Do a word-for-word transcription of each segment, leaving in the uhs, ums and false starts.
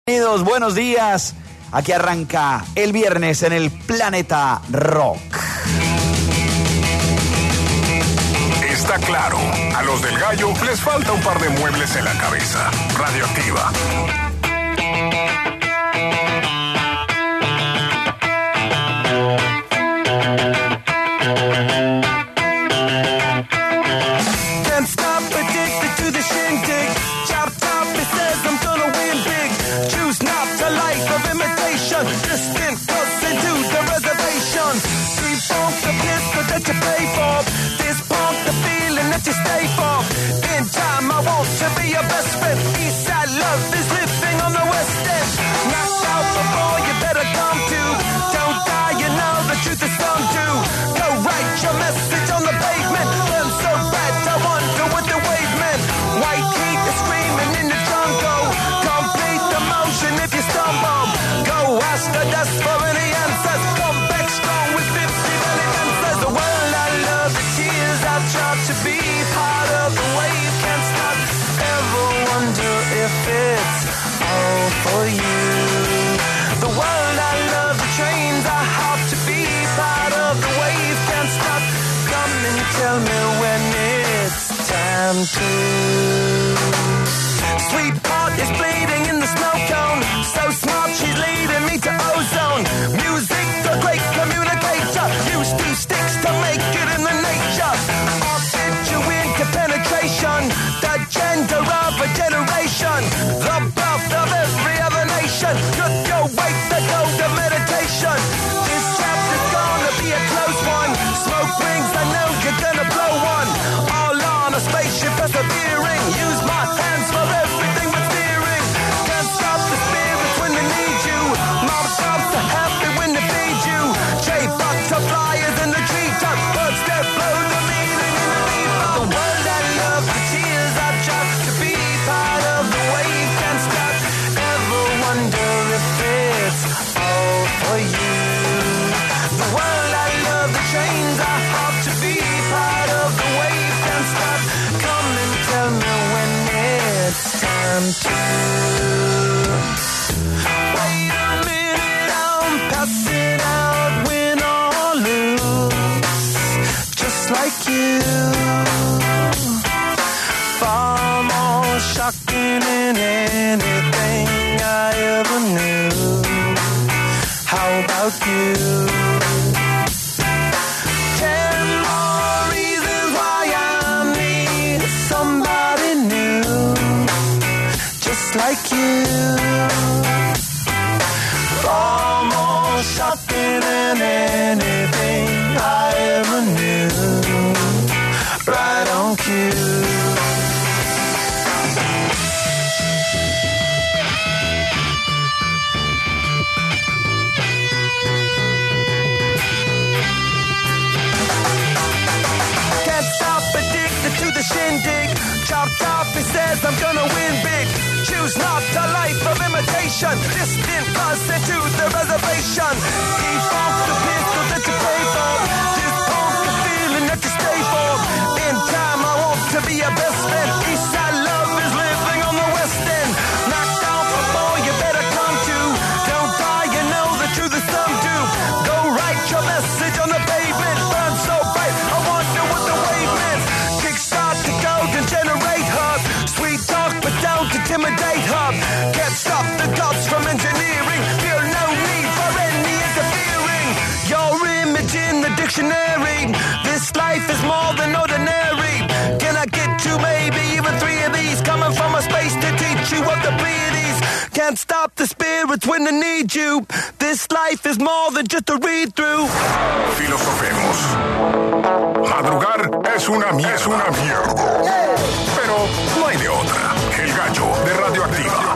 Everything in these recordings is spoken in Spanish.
Bienvenidos, buenos días. Aquí arranca el viernes en el Planeta Rock. Está claro, a los del Gallo les falta un par de muebles en la cabeza. Radioactiva. Can't stop, addicted to the shindig. Chop top, it says I'm gonna win big. Choose not a life of imitation. Distant crossing to the reservation. Defunct the pistol that you pay for. This punk the feeling that you stay for. In time, I want to be your best friend. Eastside love is living on the west end. Knocked out before you better come to. Don't die, you know the truth is some do. Go write your message on the pavement. Burn so bright, I wonder what the wave meant. White heat is screaming in the jungle. Complete the motion if you stumble. Go ask the dust for any answers. Come back strong with fifty million answers. The world I love, the tears I've tried to be part of the wave. Can't stop, ever wonder if it's all for you. The world I love, the trains I hop to be part of the wave. Can't stop, come and tell me when it's time to. Sweetheart is bleeding in the snow cone. So smart, she's leading me to ozone. Music, the great communicator. Use two sticks to make it in the nature. I'll fit you into penetration. The gender of a generation. The birth of every other nation. Could go wait the gold of meditation. This chapter's gonna be a close one. Smoke rings, I know you're gonna blow one. All on a spaceship persevering. Use my hands for everything but steering. Can't stop the spirits when they need you. Mob cops are happy when they feed you. J-butterflies in the treetop. Birds that blow the meaning in the deep. The world I love, the tears I've tried to be part of the wave. Can't stop, ever wonder if it's all for you. The world I love, the trains I hop to be part of the wave. Can't stop, come and tell me when it's time to. Wait a minute, I'm passing out, win or lose, just like you. Far more shocking than anything I ever knew. How about you? Ten more reasons why I need somebody new, just like you. Far more shocking than anything I ever knew. Right on cue. Shindig, chop top, he says I'm gonna win big. Choose not a life of imitation. Distant bus into the reservation. Defunct the pistol that you pay for. Dispunk the feeling that you stay for. In time I want to be your best friend. Eastside love is living on the west end. Knocked out before you better come to. Don't die, you know the truth is some do. Go write your message on the pavement. Burn so bright, I wonder what the wave meant. To golden generate hub. Sweet talk but don't intimidate hub. Can't stop the gods from engineering. Feel no need for any interfering. Your image in the dictionary. This life is more than ordinary. Can I get two, maybe even three of these? Coming from a space to teach you of the Pleiades. Can't stop the spirits when they need you. This life is more than just a read-through. Filosofemos. Madrugar es una, es una mierda. Pero no hay de otra. El Gallo de Radioactiva.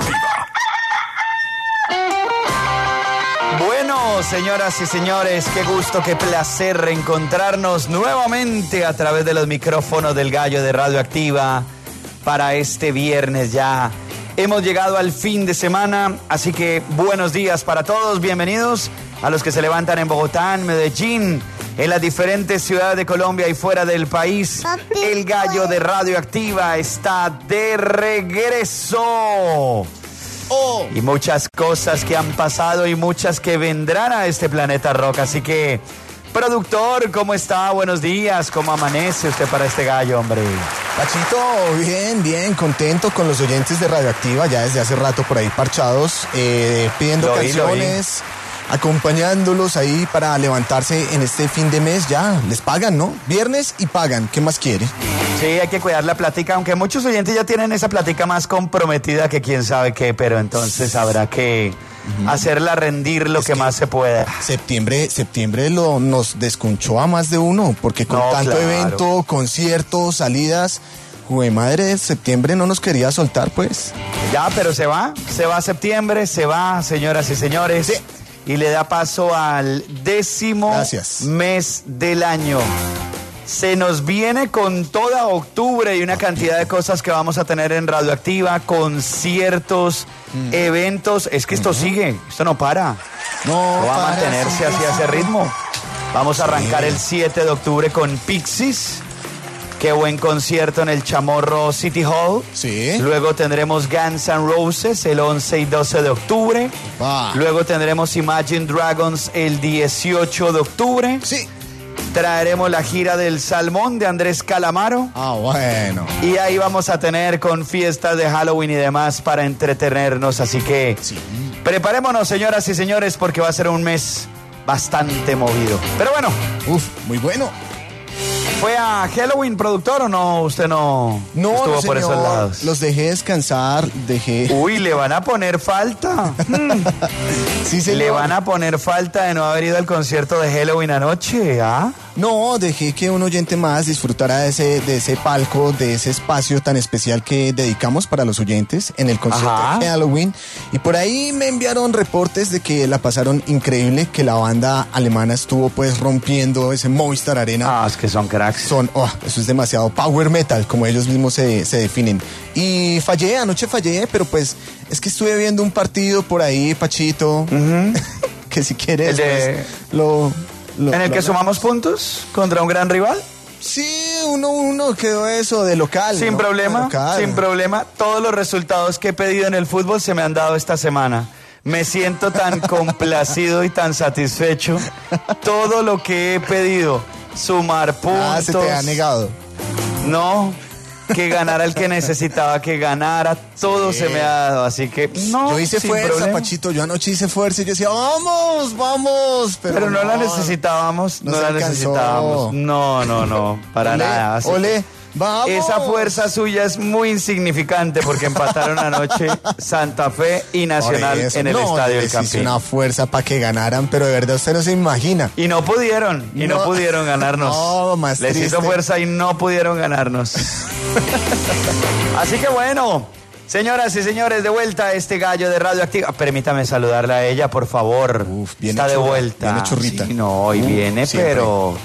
Bueno, señoras y señores, qué gusto, qué placer reencontrarnos nuevamente a través de los micrófonos del Gallo de Radioactiva para este viernes ya. Hemos llegado al fin de semana, así que buenos días para todos, bienvenidos a los que se levantan en Bogotá, en Medellín, en las diferentes ciudades de Colombia y fuera del país. Papi, el Gallo de Radioactiva está de regreso. Oh. Y muchas cosas que han pasado y muchas que vendrán a este planeta rock. Así que, productor, ¿cómo está? Buenos días. ¿Cómo amanece usted para este gallo, hombre? Pachito, bien, bien, contento con los oyentes de Radioactiva, ya desde hace rato por ahí parchados, eh, pidiendo Lo vi, lo canciones, acompañándolos ahí para levantarse en este fin de mes. Ya, les pagan, ¿no? Viernes y pagan, ¿qué más quiere? Sí, hay que cuidar la plática, aunque muchos oyentes ya tienen esa plática más comprometida que quién sabe qué, pero entonces habrá que uh-huh. hacerla rendir lo que, que más se pueda. Septiembre, septiembre lo, nos descunchó a más de uno, porque con no, tanto claro. evento, conciertos, salidas, jue madre, septiembre no nos quería soltar, pues. Ya, pero se va, se va septiembre, se va, señoras y señores. Sí. Y le da paso al décimo Gracias. mes del año. Se nos viene con toda octubre y una cantidad de cosas que vamos a tener en Radioactiva, conciertos, mm. eventos. Es que esto uh-huh. sigue, esto no para. No, no va para, a mantenerse sí, así sí. a ese ritmo. Vamos a arrancar sí. el siete de octubre con Pixies. Qué buen concierto en el Chamorro City Hall. Sí. Luego tendremos Guns N' Roses el once y doce de octubre. Va. Luego tendremos Imagine Dragons el dieciocho de octubre. Sí. Traeremos la gira del Salmón de Andrés Calamaro. Ah, bueno. Y ahí vamos a tener con fiestas de Halloween y demás para entretenernos. Así que sí. preparémonos, señoras y señores, porque va a ser un mes bastante movido. Pero bueno. Uf, muy bueno. ¿Fue a Halloween, productor, o no? Usted no, no estuvo no, por esos lados. Los dejé descansar, dejé... Uy, le van a poner falta. Sí, señor. Le van a poner falta de no haber ido al concierto de Halloween anoche, ¿ah? No, dejé que un oyente más disfrutara de ese, de ese palco, de ese espacio tan especial que dedicamos para los oyentes en el concierto Ajá. de Halloween. Y por ahí me enviaron reportes de que la pasaron increíble, que la banda alemana estuvo pues rompiendo ese Movistar Arena. Ah, es que son cracks. Son, oh, eso es demasiado power metal, como ellos mismos se, se definen. Y fallé, anoche fallé, pero pues es que estuve viendo un partido por ahí, Pachito, uh-huh. que si quieres, el de... pues, lo... Lo, ¿En el lo, que sumamos puntos contra un gran rival? Sí, uno uno quedó eso de local. Sin ¿no? problema, local. sin problema. Todos los resultados que he pedido en el fútbol se me han dado esta semana. Me siento tan complacido y tan satisfecho. Todo lo que he pedido, sumar puntos. Ah, se te ha negado. No, que ganara el que necesitaba que ganara, todo sí. se me ha dado, así que no. Yo hice fuerza, problema. Pachito, yo anoche hice fuerza y yo decía, vamos, vamos, pero, pero no, no la necesitábamos, no, no la alcanzó. necesitábamos, no, no, no, para ole, nada. Así ole, vamos. Esa fuerza suya es muy insignificante porque empataron anoche Santa Fe y Nacional en el no, Estadio del Campín. Hice una fuerza para que ganaran, pero de verdad usted no se imagina. Y no pudieron, y no, no pudieron ganarnos. No, más Les triste. hizo fuerza y no pudieron ganarnos. Así que bueno, señoras y señores, de vuelta a este gallo de Radioactiva. Permítame saludarla a ella, por favor. Uf, viene está de churra, vuelta. Viene churrita. Sí, no, hoy Uf, viene, siempre. pero...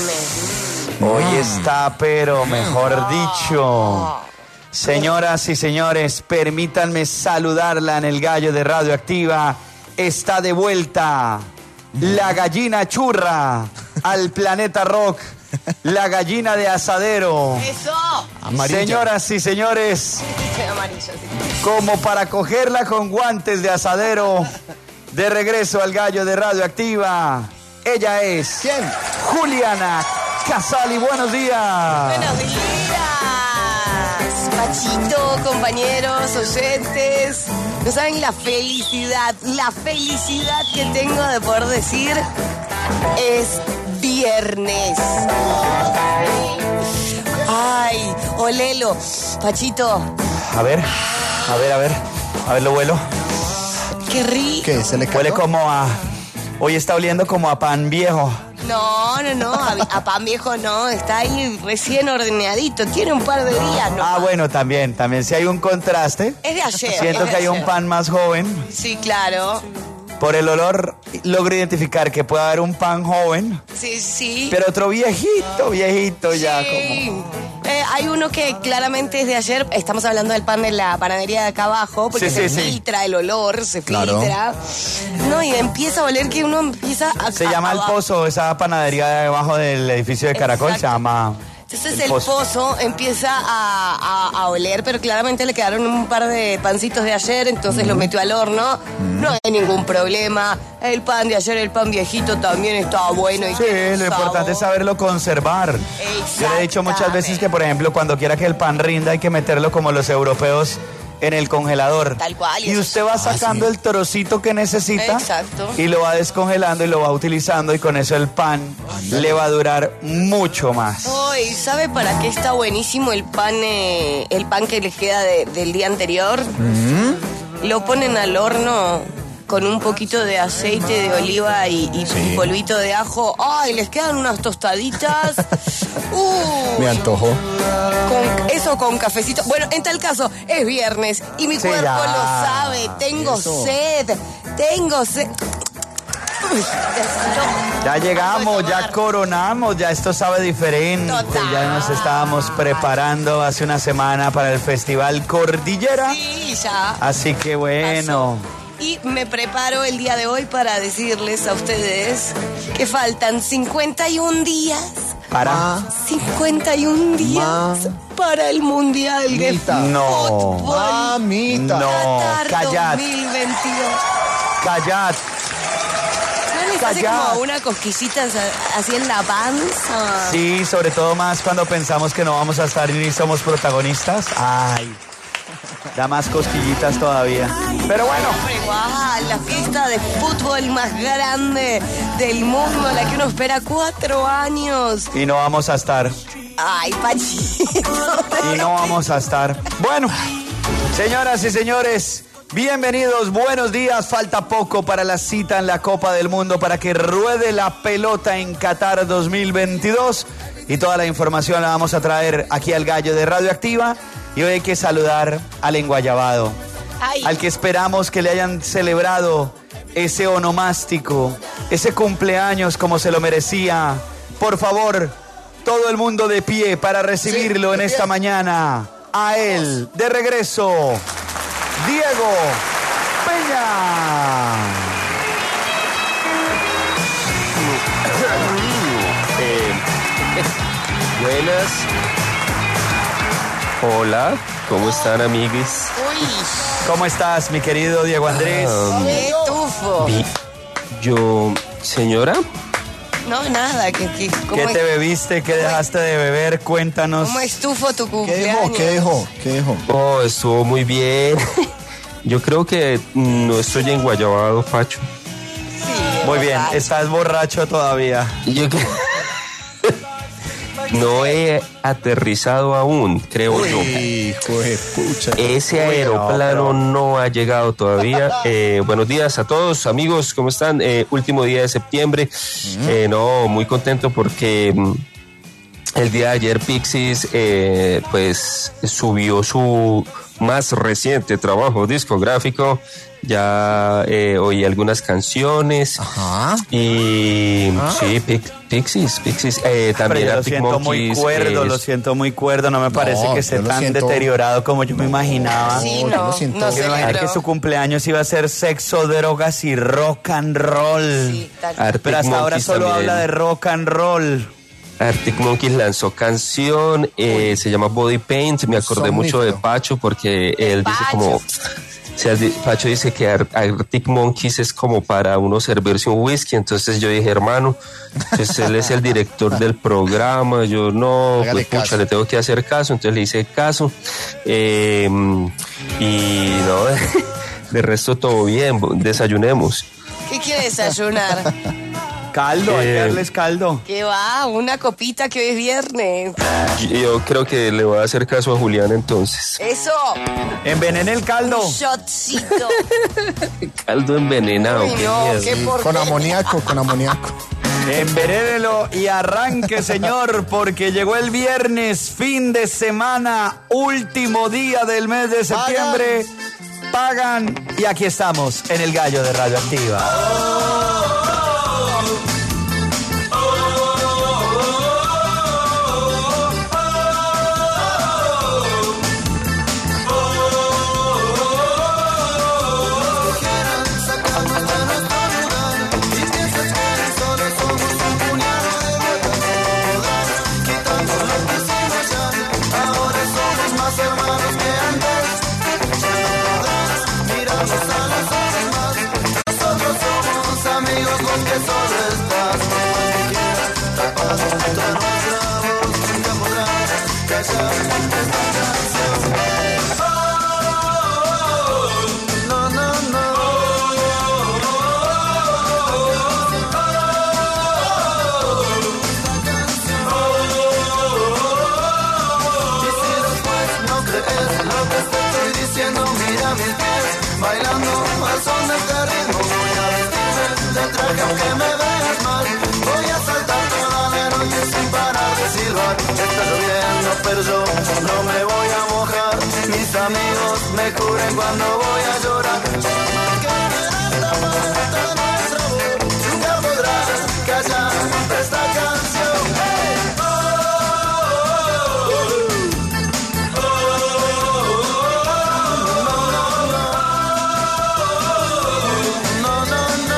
Hoy está, pero mejor dicho. Señoras y señores, permítanme saludarla en el gallo de Radioactiva. Está de vuelta la gallina churra al planeta rock. La gallina de asadero. ¡Eso! Amarilla. Señoras y señores, Amarilla, sí. como para cogerla con guantes de asadero, de regreso al gallo de Radioactiva, ella es... ¿Quién? Juliana Casali. Buenos días. Buenos días, Pachito, compañeros, oyentes. No saben la felicidad, la felicidad que tengo de poder decir es viernes. Ay, olelo, Pachito. A ver, a ver, a ver, a ver, lo huelo. Qué rico. ¿Qué? ¿Se le cayó? Huele como a... Hoy está oliendo como a pan viejo. No, no, no, a, a pan viejo no, está ahí recién horneadito, tiene un par de días, ¿no? Ah, bueno, también, también, si hay un contraste. Es de ayer. Siento es de que hay ayer. un pan más joven. Sí, claro. Por el olor logro identificar que puede haber un pan joven, Sí, sí. pero otro viejito, viejito ya Sí. como... Eh, hay uno que claramente es de ayer. Estamos hablando del pan de la panadería de acá abajo, porque Sí, se sí, sí. filtra el olor, se Claro. filtra. No, y empieza a oler que uno empieza a... Se a- llama El abajo. Pozo, esa panadería debajo del edificio de Caracol, Exacto. se llama... Se Entonces El el, pozo. pozo empieza a, a- a oler, pero claramente le quedaron un par de pancitos de ayer, entonces lo metió al horno. No hay ningún problema. El pan de ayer, el pan viejito, también estaba bueno. Y Sí, tiene lo importante es sabor. saberlo conservar. Yo le he dicho muchas veces que, por ejemplo, cuando quiera que el pan rinda hay que meterlo como los europeos en el congelador. Tal cual, y Y eso usted va sacando el trocito que necesita. Exacto. Y lo va descongelando y lo va utilizando y con eso el pan le va a durar mucho más. Uy, ¿sabe para qué está buenísimo el pan, eh, el pan que les queda de- del día anterior? Lo ponen al horno con un poquito de aceite de oliva y, y Sí. polvito de ajo. ¡Ay, les quedan unas tostaditas! Uy, Me antojó. con eso con cafecito. Bueno, en tal caso, es viernes y mi Sí, cuerpo ya. lo sabe. Tengo Eso. sed. Tengo sed. Uy, Ya no llegamos, puedo ya tomar. coronamos, ya esto sabe diferente. Total. Ya nos estábamos preparando hace una semana para el Festival Cordillera. Sí, ya. Así que bueno. Y me preparo el día de hoy para decirles a ustedes que faltan cincuenta y un días. Para. cincuenta y un días para el Mundial de Mamita. No. Fútbol. Mamita. No. Qatar callad. dos mil veintidós. Callad. ¿No les hace Callad. como una cosquillita a- así en la panza? Sí, sobre todo más cuando pensamos que no vamos a estar y ni somos protagonistas. Ay. Da más cosquillitas todavía. Pero bueno. Hombre, igual, la fiesta de fútbol más grande del mundo, la que uno espera cuatro años. Y no vamos a estar. Ay, Pachito. Y no vamos a estar. Bueno, señoras y señores, bienvenidos, buenos días. Falta poco para la cita en la Copa del Mundo para que ruede la pelota en Qatar dos mil veintidós. Y toda la información la vamos a traer aquí al Gallo de Radioactiva. Y hoy hay que saludar al enguayabado, Ay. al que esperamos que le hayan celebrado ese onomástico, ese cumpleaños como se lo merecía. Por favor, todo el mundo de pie para recibirlo en esta mañana. A él, de regreso, Diego Peña. Buenas. Hola, ¿cómo están, amiguis? Uy, ¿Cómo estás, mi querido Diego Andrés? qué tufo. Vi- Yo, señora, No, nada, que, que, ¿cómo, ¿Qué es, te bebiste? ¿Qué dejaste de beber? Cuéntanos. ¿cómo estufo tu ¿Qué dejó? cumpleaños? ¿Qué dejó? ¿Qué dejó? oh, estuvo muy bien. Yo creo que no estoy enguayabado, Pacho. Sí, Muy bien, borracho. estás borracho todavía. Yo que... No he aterrizado aún, creo yo. Hijo de pucha. Ese Uy, aeroplano no, no ha llegado todavía. Eh, buenos días a todos, amigos, ¿cómo están? Eh, último día de septiembre. Eh, no, muy contento porque mm, el día de ayer Pixies eh, pues subió su más reciente trabajo discográfico. Ya eh, oí algunas canciones. Ajá. Y sí, Pix- Pixies, Pixies. Eh, Pero también yo lo Arctic siento muy Monkeys, cuerdo, eh, lo siento muy cuerdo. No me parece que esté yo lo tan siento- deteriorado como yo me imaginaba. Sí, No, yo no, lo siento. no Yo me imaginé celebró. que su cumpleaños iba a ser sexo, drogas y rock and roll. Sí, tal- Arctic Pero hasta ahora Monkeys solo también. habla de rock and roll. Arctic Monkeys lanzó canción, eh, se llama Body Paint. Me acordé mucho de Somnífero. Pacho porque él dice Pacho. como... O sea, di- Pacho dice que Ar- Arctic Monkeys es como para uno servirse un whisky. Entonces yo dije, hermano, pues él es el director del programa. Yo no, Hágale pues pucha, caso. le tengo que hacer caso. Entonces le hice caso. Eh, y no, de resto todo bien. Desayunemos. ¿Qué quiere desayunar? Caldo, hay que Eh, darles caldo. ¿Qué va? Una copita que hoy es viernes. Yo, yo creo que le voy a hacer caso a Julián entonces. Eso, Envenene el caldo. un shotcito. Caldo envenenado. Uy, qué no, miedo. qué por Con amoníaco, con amoníaco. Envenénelo y arranque, señor, porque llegó el viernes, fin de semana, último día del mes de septiembre. Pagan y aquí estamos en el Gallo de Radioactiva. Solo somos un puñado de botas, quitamos los amigos, vos que solo estás, por más que quieras, tapado contra nuestra voz, nunca podrás callar esta canción. Oh, no, no, no. Y si después no crees lo que te estoy diciendo, mira mis pies bailando al son de este ritmo. Voy a vestirme de traje aunque me veas mal. Voy a saltar toda la noche sin parar de silbar. Está lloviendo pero yo no me voy a mojar. Mis amigos me cubren cuando voy a llorar. Por más que quieras tapar esta nuestra voz, nunca podrás callar esta canción. Hey. Oh, oh, oh, no, no, no, no.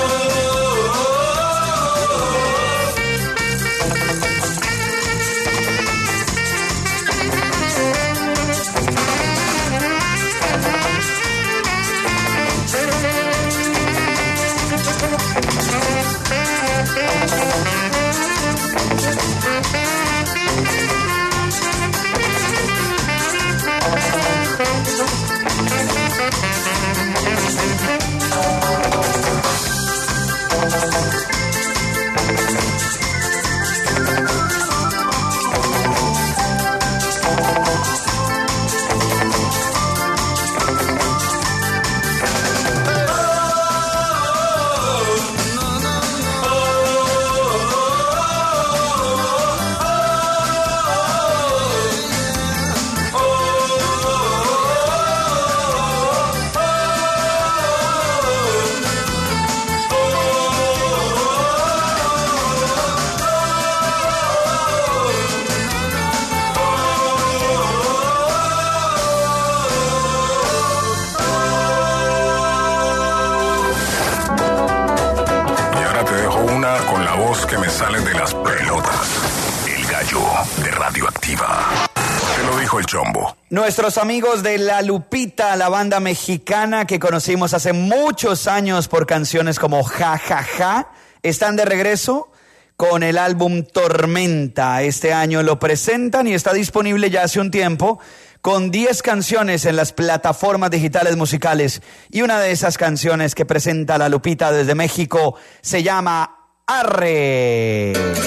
Que me salen de las pelotas. El gallo de Radioactiva. Te lo dijo el Chombo. Nuestros amigos de La Lupita, la banda mexicana que conocimos hace muchos años por canciones como Ja, Ja, Ja, están de regreso con el álbum Tormenta. Este año lo presentan y está disponible ya hace un tiempo con diez canciones en las plataformas digitales musicales. Y una de esas canciones que presenta La Lupita desde México se llama Arre.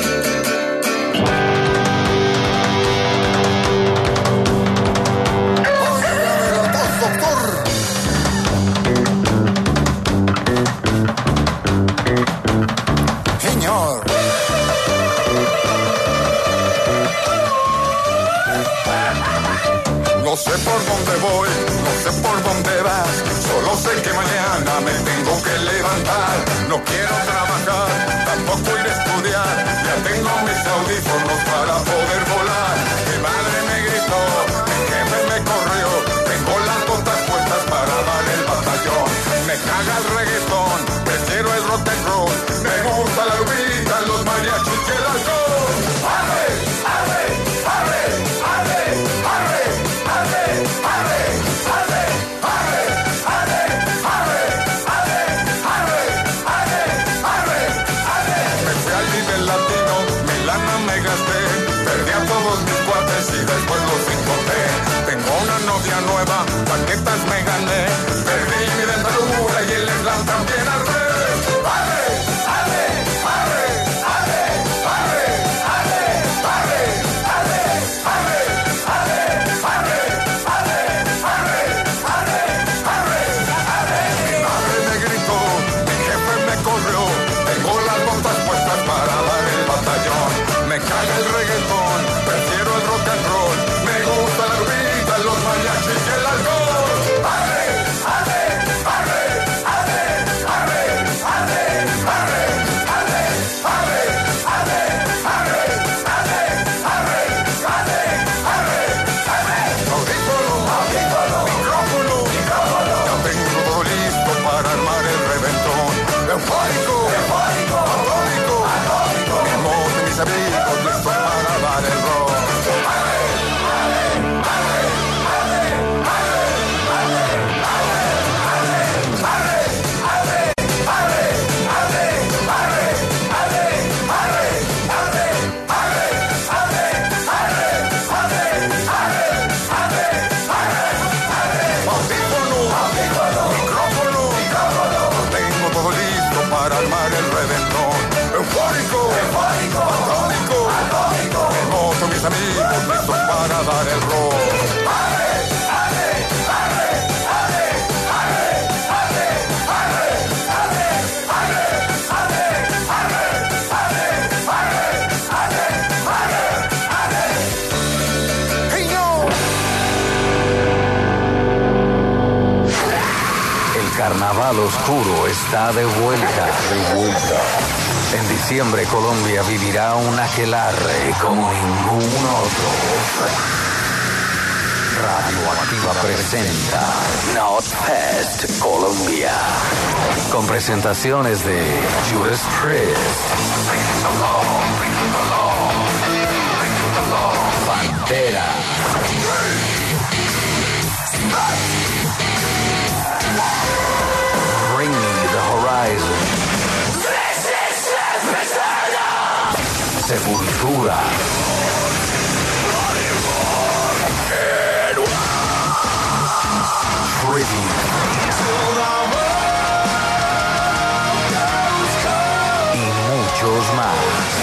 Señor. No sé por dónde voy, no sé por dónde vas, solo sé que mañana me tengo que levantar. No quiero trabajar, tampoco ir a estudiar, ya tengo mis audífonos para poder volar. Mi madre me gritó, mi jefe me corrió, tengo las botas puestas para dar el batallón. Me caga el reggaetón, prefiero el rock and roll, me gusta la lupita, los mariachis y el alcohol. ¡Arre, arre, arre, arre, arre! Novia nueva, paquetas me gané, perdí mi dentadura y el slam también arde. ¡Arre! ¡Arre! para dar el rol. Carnaval oscuro está de vuelta. De vuelta. En diciembre Colombia vivirá un aquelarre como ningún otro. Radioactiva presenta Notfest Colombia. Con presentaciones de Judas Priest, Pantera, Bring Me the Horizon, Sepultura, Tribute y muchos más.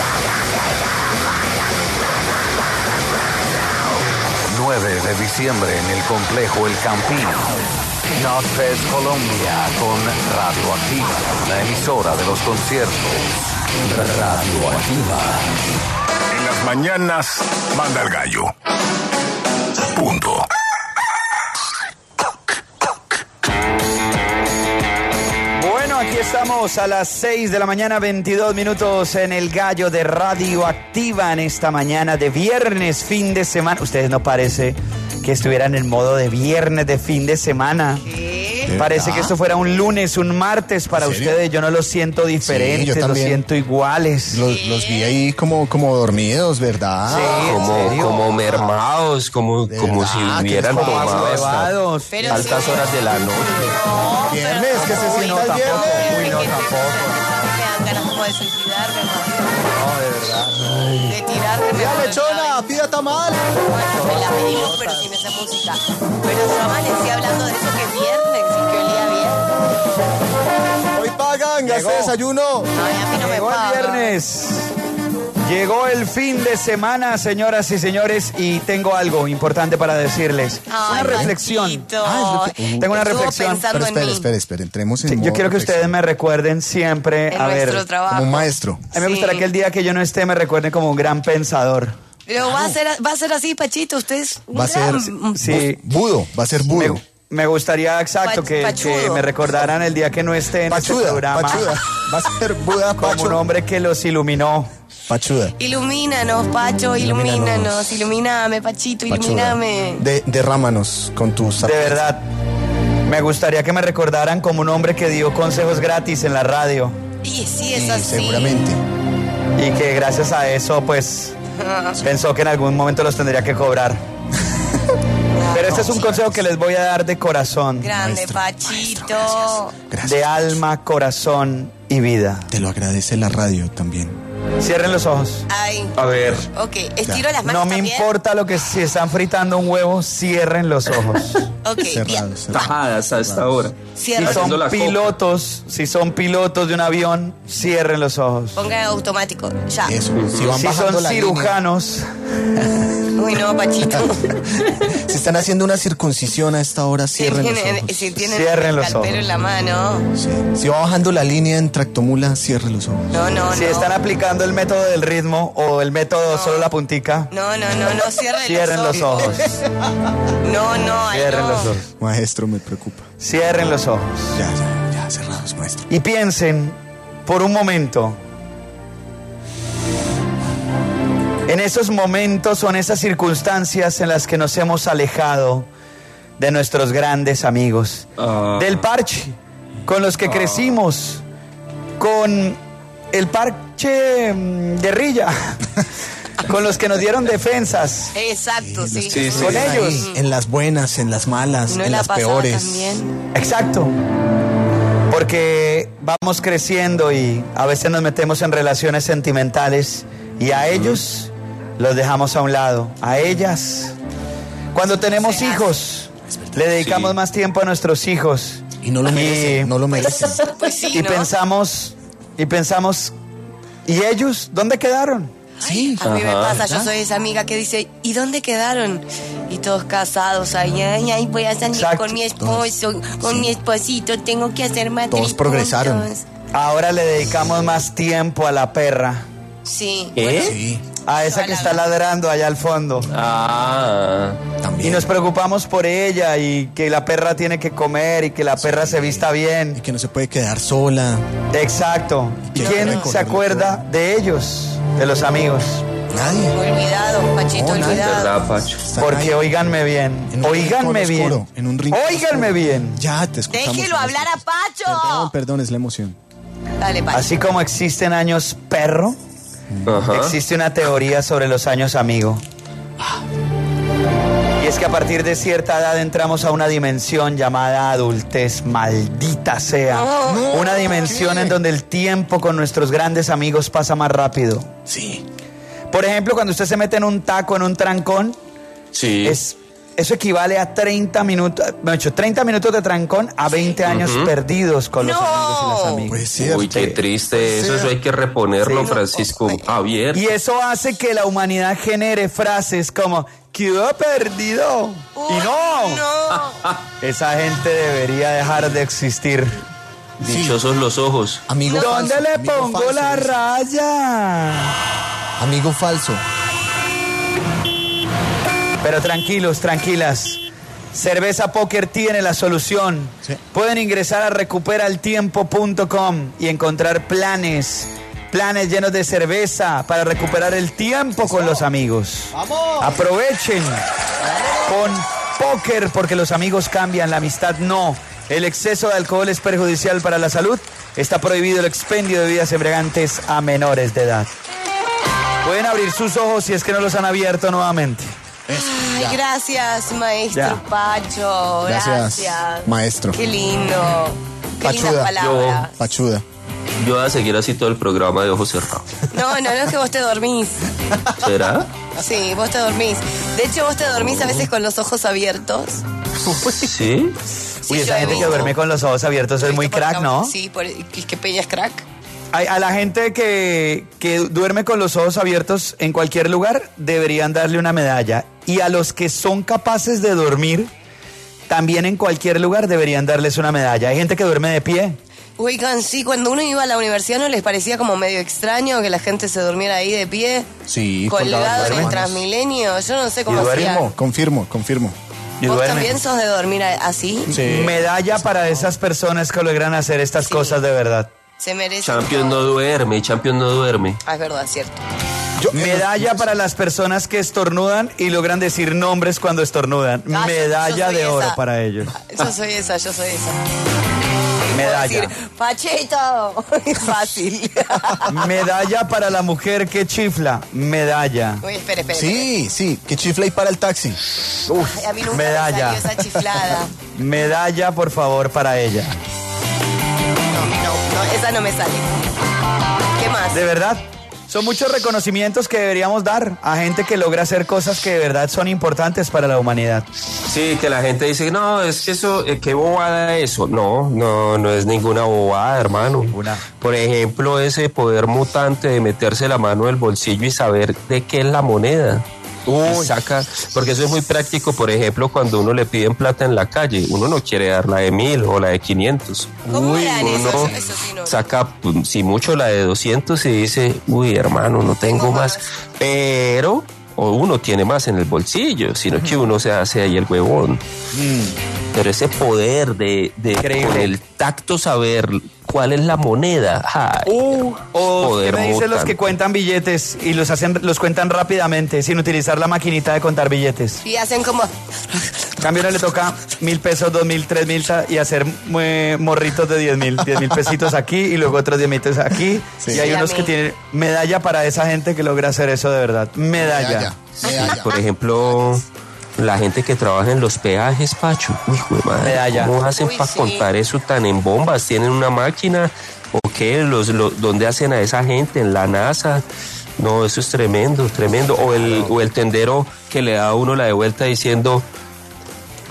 nueve de diciembre en el complejo El Campín. Notfest Colombia con Radioactiva, la emisora de los conciertos. Radioactiva. En las mañanas manda el gallo. Punto. Bueno, aquí estamos a las seis de la mañana, veintidós minutos en el gallo de Radioactiva en esta mañana de viernes, fin de semana. Ustedes no parece que estuvieran en modo de viernes, de fin de semana. ¿Qué? Parece que esto fuera un lunes, un martes para ustedes. Yo no los siento diferentes, Sí, yo los también. siento iguales. Los, los vi ahí como, como dormidos, ¿verdad? Sí, ¿en Como, serio? como mermados, como, De como verdad, si que hubieran les tomado pasa, hasta Huevados. Pero altas sí. horas de la noche. No, Viernes, pero que se uy, cita no, el viernes. tampoco. Uy, no, Que te- tampoco. Me dan ganas como de suicidarme, más No, de verdad. bien. De tirarme. ¡Pida por el lechona! lado. ¡Pida tamal! Bueno, me la pedimos, pero sin esa música. Pero yo amanecí hablando de eso, que es viernes y que olía bien. Hoy pagan, Llegó. gasté desayuno. Ay, a mí no me Llegó el paga. viernes. Llegó el fin de semana, señoras y señores, y tengo algo importante para decirles. Ay, una reflexión. Machito. Ah, es lo que- Tengo una Estuvo reflexión. pensando Pero en espere, mí. espere, espere, entremos en Sí, yo modo quiero que ustedes reflexión. me recuerden siempre, En a nuestro ver, trabajo. Como un maestro. a mí me gustaría Sí. que el día que yo no esté me recuerden como un gran pensador. Pero va a ser, va a ser así, Pachito. Usted es un Va a ser gran- Sí. budo, va a ser budo. Me, me gustaría, exacto, Pa- que, pachudo. que me recordaran el día que no esté en este Pachuda, programa pachuda. Va a ser buda, como un pacho. hombre que los iluminó. Pachuda. Ilumínanos, Pacho, ilumínanos. Ilumínanos. Ilumíname, Pachito, Pachuda. ilumíname. De, derrámanos con tus De verdad, me gustaría que me recordaran como un hombre que dio consejos gratis en la radio Y sí, es Sí, así. seguramente. y que gracias a eso, pues, pensó que en algún momento los tendría que cobrar. Pero este es un consejo que les voy a dar de corazón, Grande, Maestro, Pachito. Gracias. de alma, corazón y vida. Te lo agradece la radio también. Cierren los ojos. Ay. A ver, Ok, estiro las manos No me también. importa lo que si están fritando un huevo, cierren los ojos. Ok, bien. Cerrado, cerrado. tajadas a esta hora. Si Cierra. Haciendo son la copa. pilotos, si son pilotos de un avión, cierren los ojos. Ponga automático. Ya. Eso. Si van Si bajando son la cirujanos, Uy, no, Pachito. línea, si están haciendo una circuncisión a esta hora, Si cierren los tienen, ojos. si tienen Cierren el los escalpelo ojos. en la mano. Sí. Si va bajando la línea en tractomula, cierren los ojos. No, no, si no. están aplicando el método del ritmo o el método solo la puntica, No, no, no, no, cierren, cierren los ojos. No, no, ay, Cierren no. los ojos. Maestro, me preocupa. Cierren los ojos. Ya, ya, ya, cerrados, maestro. Y piensen por un momento en esos momentos o en esas circunstancias en las que nos hemos alejado de nuestros grandes amigos, Ah. del parche con los que crecimos, con el parche mm, guerrilla, con los que nos dieron defensas. Exacto, sí. Sí, sí. Con ellos. Ahí, en las buenas, en las malas, No en la las pasaba peores. también. Exacto. Porque vamos creciendo y a veces nos metemos en relaciones sentimentales y a ellos los dejamos a un lado, a ellas. Cuando tenemos hijos, le dedicamos Sí. más tiempo a nuestros hijos. Y no lo merecen, no lo merecen. Pues sí, Y ¿no? pensamos, y pensamos, ¿y ellos dónde quedaron? Sí. A mí me Ajá. pasa, yo ¿verdad? soy esa amiga que dice, ¿y dónde quedaron? Y todos casados, ay, ay, ay, voy a salir Exacto. con mi esposo, con mi esposito, tengo que hacer matrimonio. Todos progresaron. Ahora le dedicamos más tiempo a la perra, Sí. ¿Eh? Sí, a esa que está ladrando allá al fondo. Ah, Y también. nos preocupamos por ella y que la perra tiene que comer y que la perra se vista Y bien. que no se puede quedar sola. Exacto. que ¿Quién recorrerle se acuerda todo. de ellos, de los amigos? Nadie. Olvidado, Pachito, No, nadie. olvidado. verdad, Pacho. Están Porque ahí oíganme bien, en un oíganme rincón bien, oscuro, en un rincón oíganme oscuro. bien. Ya, te escuchamos. Déjelo hablar a Perdón, Pacho. perdón, es la emoción. Dale, Pacho. Así como existen años perro, Ajá. existe una teoría sobre los años amigo. Y es que a partir de cierta edad entramos a una dimensión llamada adultez, maldita sea. No. Una dimensión en donde el tiempo con nuestros grandes amigos pasa más rápido. Sí. Por ejemplo, cuando usted se mete en un taco, en un trancón, Sí. es, eso equivale a treinta minutos, de hecho, treinta minutos de trancón a veinte años perdidos con los No. amigos y las amigas. Puede ser. Uy, qué triste eso, eso hay que reponerlo, Francisco Javier. Y eso hace que la humanidad genere frases como quedó perdido. Uy, y no, No. esa gente debería dejar de existir. Dichosos los ojos. Amigo ¿Dónde falso, le amigo pongo falso, la dice. raya? Amigo falso. Pero tranquilos, tranquilas. Cerveza Póker tiene la solución. Sí. Pueden ingresar a recuperaltiempo punto com y encontrar planes, planes llenos de cerveza para recuperar el tiempo con los amigos. Aprovechen con póker porque los amigos cambian, la amistad no. El exceso de alcohol es perjudicial para la salud. Está prohibido el expendio de bebidas embriagantes a menores de edad. Pueden abrir sus ojos si es que no los han abierto nuevamente. Ay, gracias, maestro Ya. Pacho. Gracias, Gracias. maestro. Qué lindo. Qué lindas Pachuda. palabras. Pachuda. Yo voy a seguir así todo el programa de ojos cerrados. No, no, no es que vos te dormís. ¿Será? Sí, vos te dormís. De hecho, vos te dormís a veces con los ojos abiertos. ¿Sí? Sí, Uy, yo esa he gente que visto. duerme con los ojos abiertos es muy Visto por crack, acá. ¿no? Sí, por, que, que Peña es crack. A, a la gente que, que duerme con los ojos abiertos en cualquier lugar deberían darle una medalla. Y a los que son capaces de dormir también en cualquier lugar deberían darles una medalla. Hay gente que duerme de pie. Oigan, sí, cuando uno iba a la universidad, ¿no les parecía como medio extraño que la gente se durmiera ahí de pie? Sí, Colgado en el colgado. Transmilenio. Yo no sé cómo Y duermo. hacían. Confirmo, confirmo. Y ¿Vos duermen. también sos de dormir a- así? Sí. Medalla para esas personas que logran hacer estas Sí. cosas de verdad. Se merece. Champion no duerme, Champion no duerme. Ah, es verdad, cierto. Yo- Medalla para las personas que estornudan y logran decir nombres cuando estornudan. Ah, yo- Medalla yo soy de oro esa. para ellos. Yo soy esa, yo soy esa. Medalla. Puedo decir, Pachito. Es fácil. Medalla para la mujer que chifla. Medalla. Uy, espere, espere. Sí, sí, que chifla y para el taxi. espere. Ay, a mí nunca medalla. me salió esa chiflada. Medalla, por favor, para ella. No, no, esa no me sale. ¿Qué más? De verdad, son muchos reconocimientos que deberíamos dar a gente que logra hacer cosas que de verdad son importantes para la humanidad. Sí, que la gente dice, no, es que eso, eh, qué bobada eso. No, no, no es ninguna bobada, hermano. Ninguna. Por ejemplo, ese poder mutante de meterse la mano en el bolsillo y saber de qué es la moneda. Y saca, porque eso es muy práctico, por ejemplo, cuando uno le piden plata en la calle, uno no quiere dar la de mil o la de quinientos. ¿Cómo eran uno esos? Eso sí, no. saca, pues, si mucho, la de doscientos y dice, uy, hermano, no tengo Tengo más. más. Pero, o uno tiene más en el bolsillo, sino que uno se hace ahí el huevón. Pero ese poder de, de Increíble. con el tacto saber cuál es la moneda. Ay, Uh, o poder ¿qué me dicen los mutante. que cuentan billetes y los hacen, los cuentan rápidamente sin utilizar la maquinita de contar billetes? Y hacen como... En cambio, no le toca mil pesos, dos mil, tres mil ta- y hacer eh, morritos de diez mil, diez mil pesitos aquí y luego otros diez mil pesos aquí. Sí. Y hay Sí, a unos mí. que tienen medalla para esa gente que logra hacer eso de verdad. Medalla. Medalla. Medalla. Por ejemplo, la gente que trabaja en los peajes, Pacho. Uy, jue madre, Medalla. ¿cómo hacen Uy, para sí. contar eso tan en bombas? ¿Tienen una máquina? ¿O qué? Los, los, ¿Dónde hacen a esa gente? ¿En la NASA? No, eso es tremendo, tremendo. O el, o el tendero que le da a uno la de vuelta diciendo,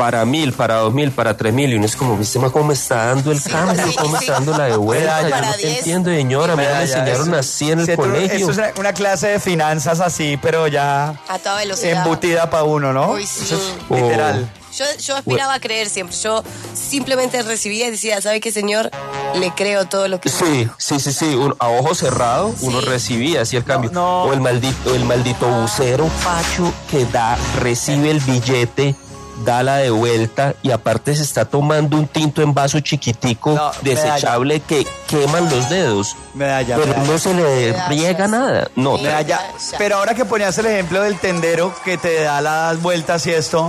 para mil, para dos mil, para tres mil, y uno es como, ¿viste cómo me está dando el cambio? sí, ¿Cómo me sí. está dando la de vuelta? Yo Para no diez. entiendo, señora, me Ya, enseñaron eso- así en el sí, tú- colegio. Eso es una, una clase de finanzas así, pero ya A toda velocidad. embutida para uno, ¿no? Uy, sí. Eso es Oh. literal. Yo, yo aspiraba a creer siempre. Yo simplemente recibía y decía, ¿sabe qué, señor? Le creo todo lo que... Sí, sí, sí, sí, un- a ojo cerrado uno Sí. recibía así el cambio. no. O el maldito, el maldito bucero Pacho que da, recibe el billete, da la de vuelta y aparte se está tomando un tinto en vaso chiquitico, No, desechable, que queman los dedos. Medalla, Pero medalla. no se le Medallas. riega nada. No, Sí. Medalla. Ya. Pero ahora que ponías el ejemplo del tendero que te da las vueltas y esto,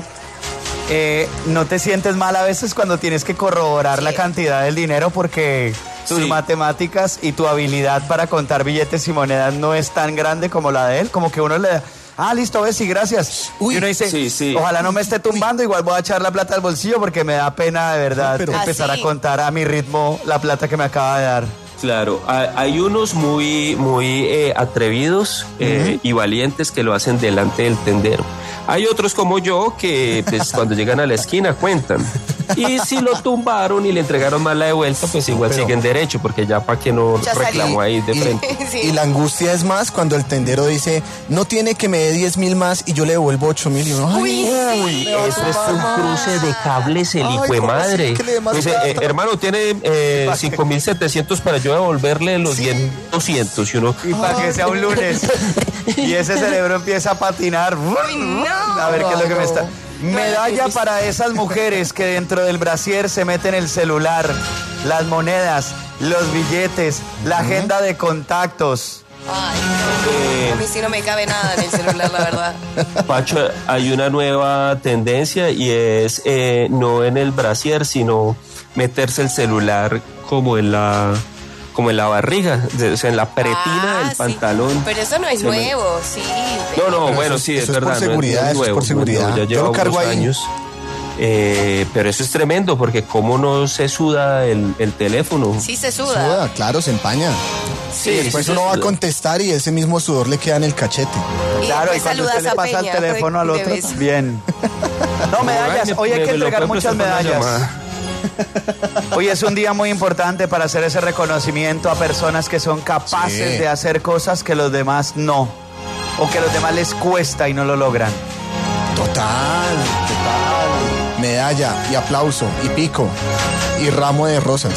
eh, ¿no te sientes mal a veces cuando tienes que corroborar Sí. la cantidad del dinero porque tus Sí. matemáticas y tu habilidad para contar billetes y monedas no es tan grande como la de él? Como que uno le da, ah, listo, ves, sí, gracias. Uy, y uno dice, sí, sí. ojalá no me esté tumbando, igual voy a echar la plata al bolsillo porque me da pena de verdad No, pero- empezar Ah, sí. a contar a mi ritmo la plata que me acaba de dar. claro, hay, hay unos muy, muy eh, atrevidos eh, y valientes que lo hacen delante del tendero. Hay otros como yo que pues, cuando llegan a la esquina cuentan. Y si lo tumbaron y le entregaron mal la de vuelta, pues igual Pero- siguen derecho, porque ya para que no Ya salí. reclamó ahí de Y, frente. Sí. y la angustia es más cuando el tendero dice, no tiene que me dé diez mil más y yo le devuelvo ocho mil. Y uno, ay, Uy, Uy, sí. eso es un cruce de cables, el Ay, hijo de ¿cómo así madre. que le dé más Dice, plata? eh, hermano, tiene eh, cinco mil setecientos para yo devolverle los diez mil doscientos. Y uno, Y para que sea un lunes. Y ese cerebro empieza a patinar. no. A ver qué es lo que me está. Medalla No. para esas mujeres que dentro del brasier se meten el celular, las monedas, los billetes, la agenda de contactos. Ay, no. A mí sí no me cabe nada en el celular, la verdad. Pacho, hay una nueva tendencia y es eh, no en el brasier, sino meterse el celular como en la como en la barriga, de- o sea, en la pretina Ah, del sí. pantalón. Pero eso no es Se me- nuevo, sí. No, no, Pero bueno, eso- sí, es eso es por verdad. no seguridad, no eso es nuevo, por seguridad. no, ya Yo lleva lo cargo unos ahí. años. Eh, pero eso es tremendo porque cómo no se suda el, el teléfono. Sí se suda. Suda, claro, se empaña. Sí, Y después sí, uno sí, va a sí. contestar y ese mismo sudor le queda en el cachete. Y Claro, y después cuando usted saludas le a pasa el Peña, teléfono al de otro, vez. bien. No, medallas. Ay, Hoy hay me- que me lo entregar puede muchas prestar para una medallas. llamada. Hoy es un día muy importante para hacer ese reconocimiento a personas que son capaces Sí. de hacer cosas que los demás no. O que a los demás les cuesta y no lo logran. Total, total. Medalla y aplauso y pico y ramo de rosas.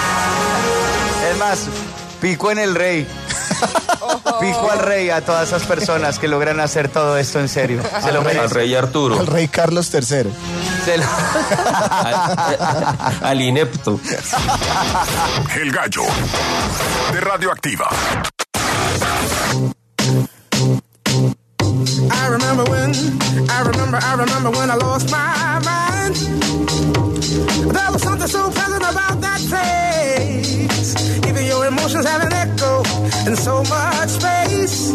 Es más, pico en el rey. Pico al rey a todas esas personas que logran hacer todo esto en serio. Se lo Al merecen. rey Arturo, El rey Carlos tercero. Se lo- al, al inepto. El gallo de Radioactiva. I remember when, I remember, I remember when I lost my mind. There was something so pleasant about that place. Even your emotions have an echo in so much space.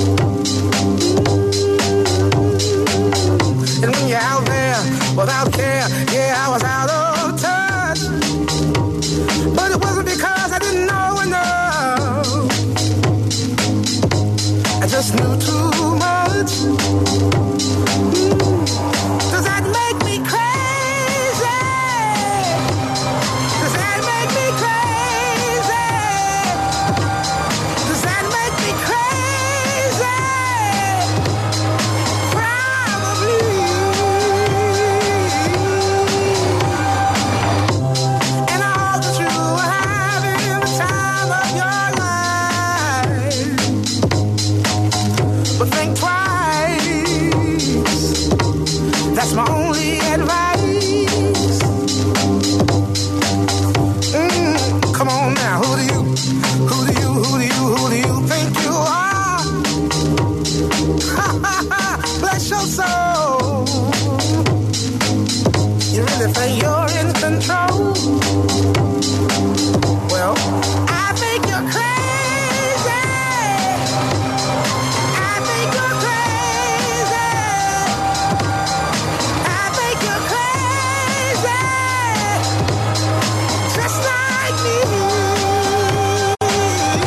And when you're out there without care, yeah, I was out of touch. But it wasn't because I didn't know enough. I just knew too much. Mm. Does that make me crazy? Does that make me crazy? Does that make me crazy? Probably. And I hope that you are having the time of your life. But think twice. That's my only advice. Mm, come on now, who do you, who do you, who do you, who do you think you are? Ha ha ha, bless your soul. You really think you're in control? Well, I think you're crazy. I think you're crazy. I think you're crazy. Just like me.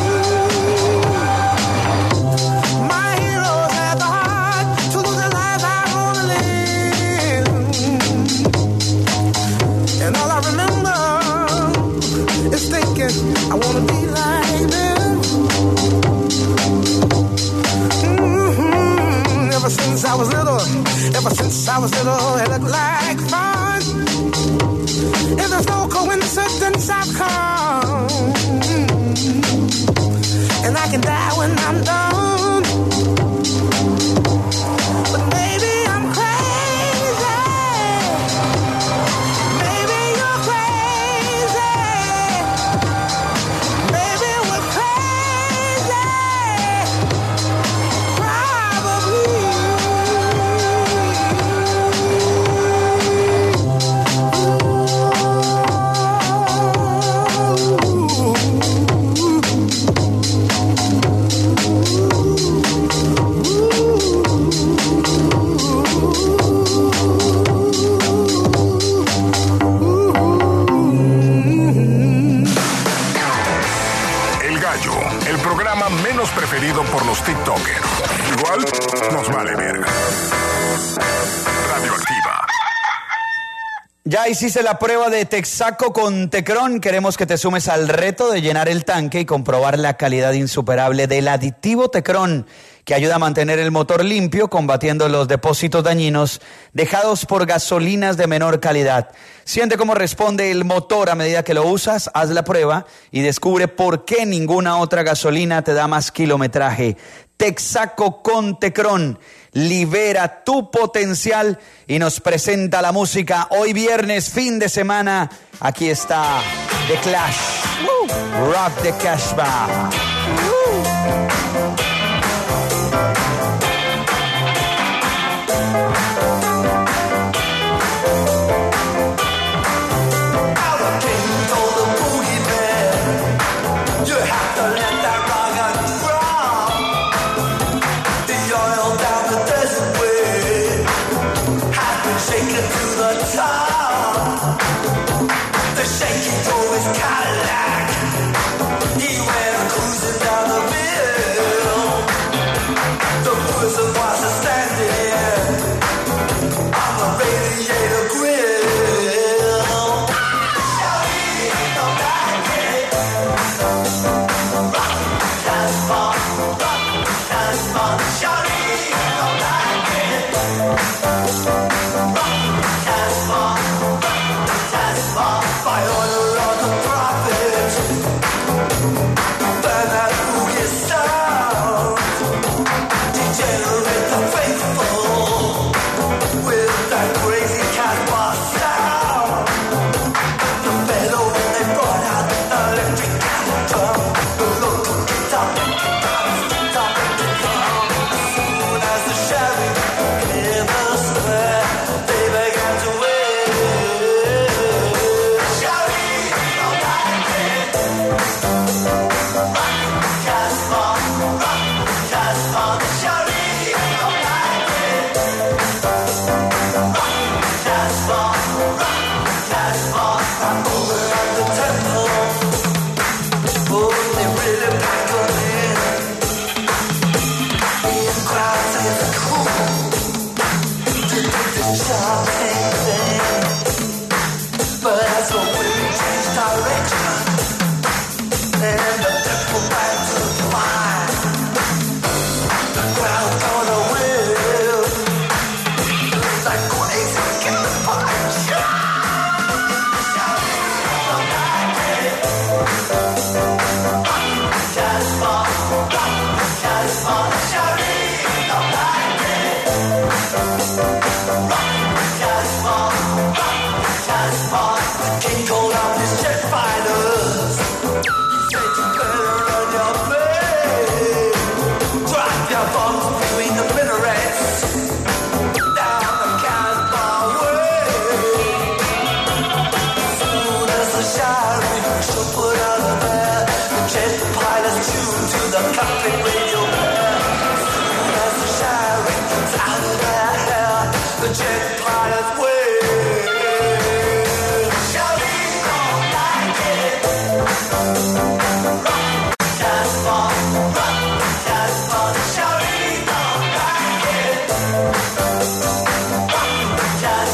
I wanna be like them. Mm-hmm. Ever since I was little, ever since I was little, it looked like fun. If there's no coincidence, I've come, and I can die when I'm done. But maybe I'm crazy. Maybe you're crazy. Maybe we're crazy. Menos preferido por los TikTokers. Igual nos vale verga. Radioactiva. Ya hiciste la prueba de Texaco con Tecron. Queremos que te sumes al reto de llenar el tanque y comprobar la calidad insuperable del aditivo Tecron, que ayuda a mantener el motor limpio, combatiendo los depósitos dañinos dejados por gasolinas de menor calidad. Siente cómo responde el motor a medida que lo usas, haz la prueba y descubre por qué ninguna otra gasolina te da más kilometraje. Texaco con Tecron, libera tu potencial y nos presenta la música. Hoy viernes, fin de semana, aquí está The Clash, Woo. Rock the Casbah.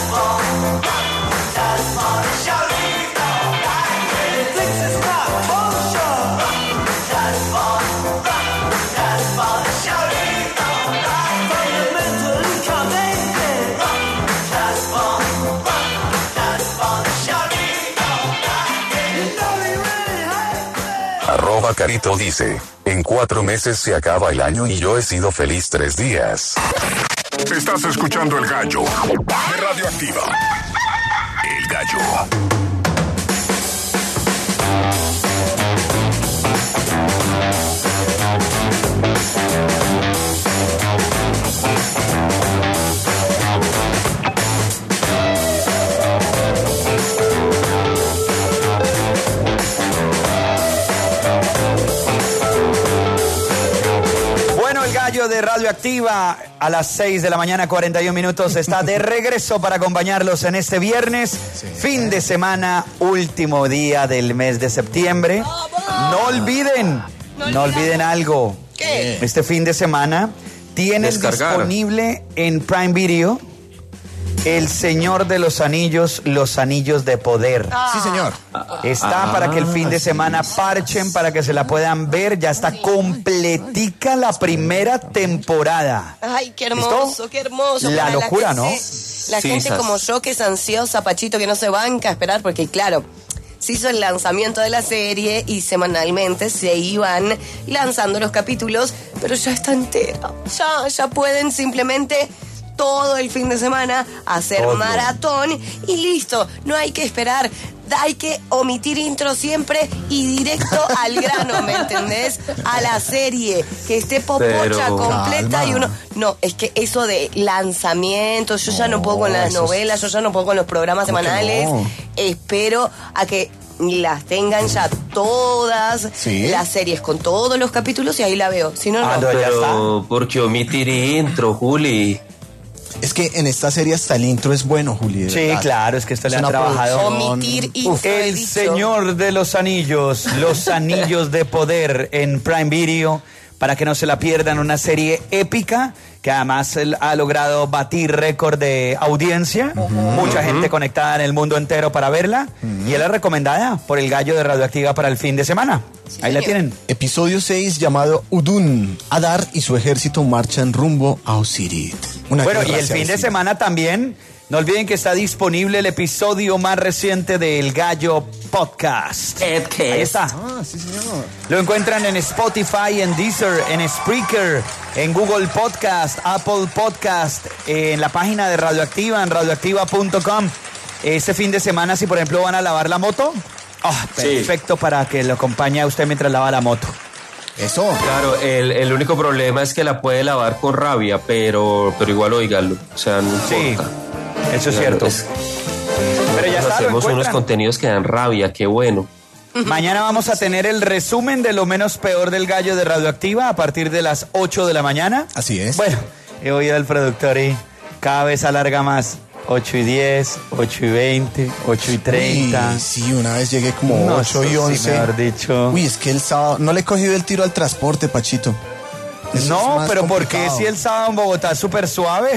Thinks it's not fun. Arroba Carito dice, en cuatro meses se acaba el año y yo he sido feliz tres días. Estás escuchando El Gallo de Radioactiva. El Gallo. De Radioactiva a las seis de la mañana, cuarenta y un minutos, está de regreso para acompañarlos en este viernes, sí. Fin de semana, último día del mes de septiembre. No olviden, no, no olviden algo. ¿Qué? Este fin de semana tienen Descargar. disponible en Prime Video El Señor de los Anillos, Los Anillos de Poder. Ah. Sí, señor. Está Ah, para que el fin de sí, semana sí, parchen, sí. para que se la puedan ver. Ya está completica la primera temporada. Ay, qué hermoso, ¿Listo? qué hermoso. La Para locura, gente, ¿no? La Sí, gente sas. como yo que es ansiosa, Pachito, que no se banca a esperar, porque claro, se hizo el lanzamiento de la serie y semanalmente se iban lanzando los capítulos, pero ya está entera. Ya, ya pueden simplemente todo el fin de semana hacer Todo. maratón y listo. No hay que esperar. Hay que omitir intro siempre y directo al grano, ¿me entendés? A la serie, que esté popocha Pero- completa Calma. y uno... No, es que eso de lanzamientos, yo ya no, No, puedo con las eso es- novelas, yo ya no puedo con los programas ¿Cómo que semanales. no? Espero a que las tengan ya todas, Sí. las series con todos los capítulos y ahí la veo. Si no, Ah, no. no. Ya Pero, ¿por qué omitir intro, Juli? Es que en esta serie hasta el intro es bueno, Juli. de Sí, verdad. claro, es que esto Es le ha una trabajado. producción. Omitir intro, he El dicho. Señor de los Anillos, Los Anillos de Poder en Prime Video, para que no se la pierdan, una serie épica que además él ha logrado batir récord de audiencia, mucha gente conectada en el mundo entero para verla, y él es recomendada por el Gallo de Radioactiva para el fin de semana. Ahí la señor. tienen. Episodio seis llamado Udun. Adar y su ejército marchan rumbo a Osiris. Una Bueno, y guerra el se fin de avecina. semana también, no olviden que está disponible el episodio más reciente del Gallo Podcast. Ed, ¿qué Ahí es? está. Ah, sí, señor. Lo encuentran en Spotify, en Deezer, en Spreaker, en Google Podcast, Apple Podcast, en la página de Radioactiva, en radioactiva punto com. Este fin de semana, si por ejemplo van a lavar la moto, ah, Sí. perfecto para que lo acompañe a usted mientras lava la moto. Eso. Claro, el, el único problema es que la puede lavar con rabia, pero, pero igual oígalo. O sea, no Sí, importa. eso es Claro, cierto. es- Pero ya está, lo hacemos unos encuentran. contenidos que dan rabia, qué bueno. Mañana vamos a tener el resumen de lo menos peor del Gallo de Radioactiva a partir de las ocho de la mañana. Así es. Bueno, he oído al productor y cada vez alarga más. ocho y diez, ocho y veinte, ocho y treinta. Uy, sí, una vez llegué como No, ocho y eso sí, once. mejor dicho. Uy, es que el sábado no le he cogido el tiro al transporte, Pachito. Eso es No, más pero ¿por qué complicado. si el sábado en Bogotá es súper suave?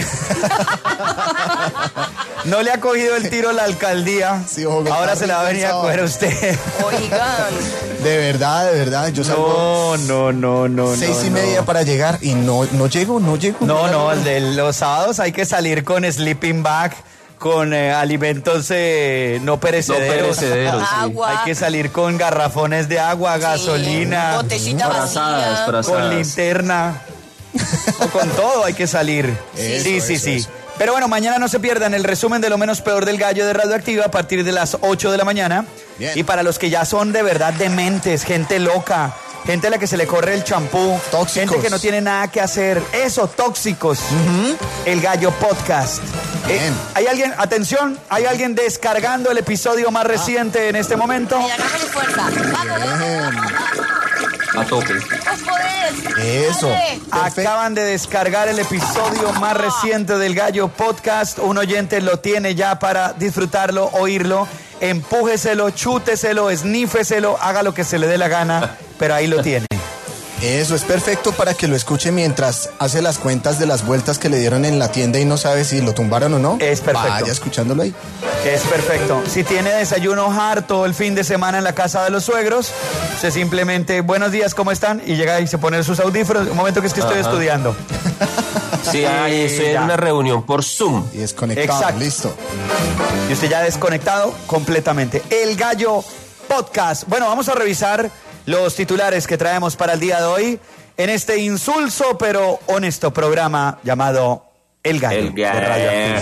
No le ha cogido el tiro a la alcaldía. Sí, Bogotá Ahora se la va a rico el venir a sábado. coger a usted. Oigan, De verdad, de verdad, yo salgo No, no, no, no. seis no, y media no. para llegar y no, no llego, no llego. No, no, el de los sábados hay que salir con sleeping bag, con eh, alimentos eh, no No perecederos. perecederos, sí. agua. Hay que salir con garrafones de agua, gasolina, Botellita Frazadas, vacía. frazadas. con linterna. O con todo hay que salir. Eso, sí, sí, eso, sí. eso. Pero bueno, mañana no se pierdan el resumen de lo menos peor del Gallo de Radioactiva a partir de las ocho de la mañana. Bien. Y para los que ya son de verdad dementes, gente loca, gente a la que se le corre el champú, Tóxicos. gente que no tiene nada que hacer, eso, tóxicos. El Gallo Podcast. Eh, Bien. ¿Hay alguien, atención, hay alguien descargando el episodio más reciente en este momento? Ay, agarrale fuerza. Vamos, vamos, vamos. A tope. Vos podés. Eso. Dale. Perfecto. Acaban de descargar el episodio más reciente del Gallo Podcast. Un oyente lo tiene ya para disfrutarlo, oírlo. Empújeselo, chúteselo, esnífeselo, haga lo que se le dé la gana, pero ahí lo tiene. Eso es perfecto para que lo escuche mientras hace las cuentas de las vueltas que le dieron en la tienda y no sabe si lo tumbaron o no. Es perfecto. Vaya escuchándolo ahí. Es perfecto. Si tiene desayuno harto el fin de semana en la casa de los suegros, se simplemente, buenos días, ¿cómo están? Y llega y se pone sus audífonos. Un momento que es que estoy Ajá. estudiando. Sí, ahí estoy ya. en una reunión por Zoom. Y desconectado. Exacto. Listo. Y usted ya desconectado completamente. El Gallo Podcast. Bueno, vamos a revisar los titulares que traemos para el día de hoy en este insulso pero honesto programa llamado El Gallo. El Gallo. De Radio Activa.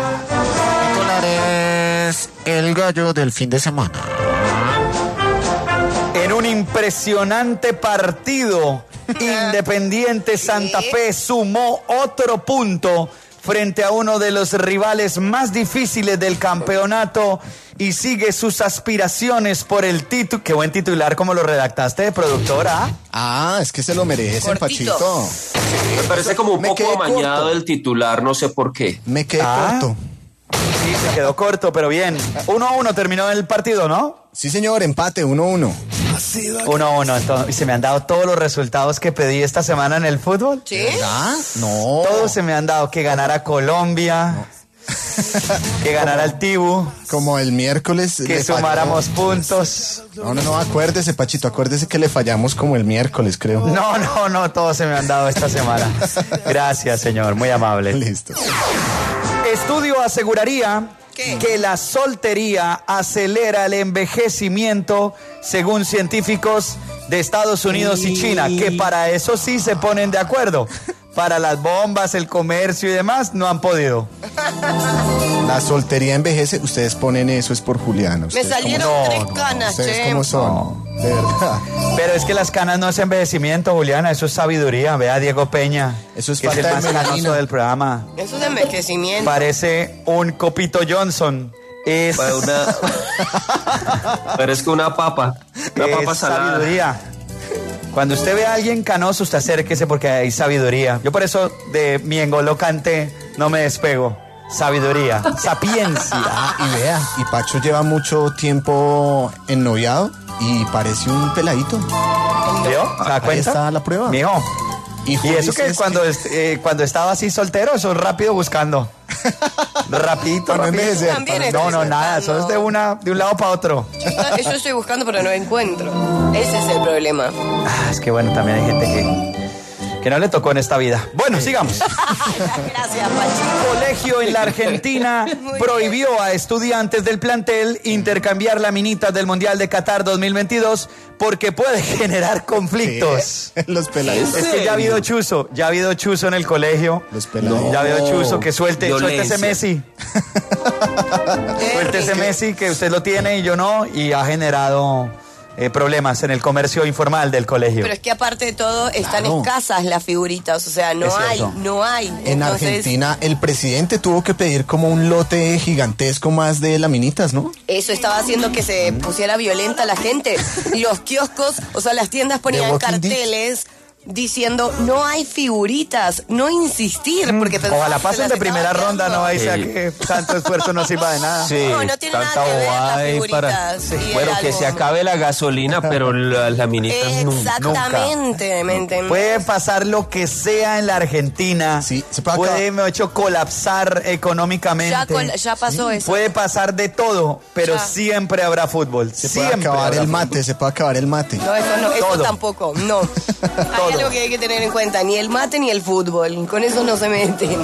Titulares: El Gallo del fin de semana. En un impresionante partido, Independiente Santa Fe sumó otro punto frente a uno de los rivales más difíciles del campeonato y sigue sus aspiraciones por el título. Qué buen titular, como lo redactaste, productora. Ah, es que se lo merece, Cortito. Pachito. Me parece como un Me poco quedé amañado corto. el titular, no sé por qué. Me quedé Ah. corto. Sí, se quedó corto, pero bien. Uno a uno terminó el partido, ¿no? Sí, señor, empate, uno a uno. Uno a uno. Entonces, y se me han dado todos los resultados que pedí esta semana en el fútbol. ¿Sí? ¿Verdad? No. Todos se me han dado. Que ganara Colombia, que ganara el Tibu, Como el miércoles. que le falló. sumáramos puntos. No, no, no, acuérdese, Pachito, acuérdese que le fallamos como el miércoles, creo. No, no, no, todos se me han dado esta semana. Gracias, señor, muy amable. Listo. Estudio aseguraría ¿Qué? que la soltería acelera el envejecimiento, según científicos de Estados Unidos y China, que para eso sí se ponen de acuerdo. Para las bombas, el comercio y demás, no han podido. La soltería envejece, ustedes ponen eso, es por Juliana. Me Ustedes salieron No, tres no, canas, ¿Ustedes che. cómo son? De verdad. Pero es que las canas no es envejecimiento, Juliana, eso es sabiduría. Ve a Diego Peña, Eso es que es el falta de más melanina. canoso del programa. Eso es de envejecimiento. Parece un Copito Johnson. Es, Para una... Parezco una papa. Una es papa salada. sabiduría. Cuando usted ve a alguien canoso, usted acérquese porque hay sabiduría. Yo por eso de mi engolocante no me despego. Sabiduría, sapiencia. Ah, y vea, y Pacho lleva mucho tiempo ennoviado y parece un peladito. ¿Vio? ¿Se da Ahí cuenta? está la prueba. Mijo. Y Y Juli eso que César- cuando, est- eh, cuando estaba así soltero, eso es rápido buscando. Rapidito, Para no rapidito. envejecer, También No, estoy no, nada, eso es de, una, de un lado para otro. Yo estoy buscando, pero no encuentro. Ese es el problema. Ah, es que bueno, también hay gente que, que no le tocó en esta vida. Bueno, sigamos. Gracias, Pachi. Colegio en la Argentina Muy prohibió a estudiantes del plantel intercambiar laminitas del Mundial de Qatar dos mil veintidós porque puede generar conflictos. Los peladitos. Es que ya ha habido chuzo, ya ha habido chuzo en el colegio. Los peladitos. Ya ha habido chuzo, que suelte, suelte ese Violencia. Messi. Suelte ese Messi que usted lo tiene y yo no, y ha generado eh, problemas en el comercio informal del colegio. Pero es que aparte de todo, están Claro. escasas las figuritas. O sea, no Es hay, cierto. no hay. En Entonces, Argentina, el presidente tuvo que pedir como un lote gigantesco más de laminitas, ¿no? eso estaba haciendo que se pusiera violenta la gente. Los kioscos, o sea, las tiendas ponían Walking carteles diciendo no hay figuritas, no insistir, porque pensaban Ojalá que pasen las de primera estaban ronda, dando. no ahí sea Sí. que tanto esfuerzo no sirva de nada. Sí, No, no tiene nada tanta que ver las bobada ahí para... figuritas y el Bueno, que se álbum. acabe la gasolina, pero las laminitas nu- nunca. Exactamente, ¿me entiendes? Puede pasar lo que sea en la Argentina. Sí, se puede puede, acabar. me hecho, colapsar económicamente. Ya, col- ya pasó eso. Puede pasar de todo, pero Ya. siempre habrá fútbol. Se puede siempre acabar habrá el fútbol. mate, se puede acabar el mate. No, eso no, eso Todo. tampoco, no. Todo. Hay algo que hay que tener en cuenta, ni el mate ni el fútbol, con eso no se meten.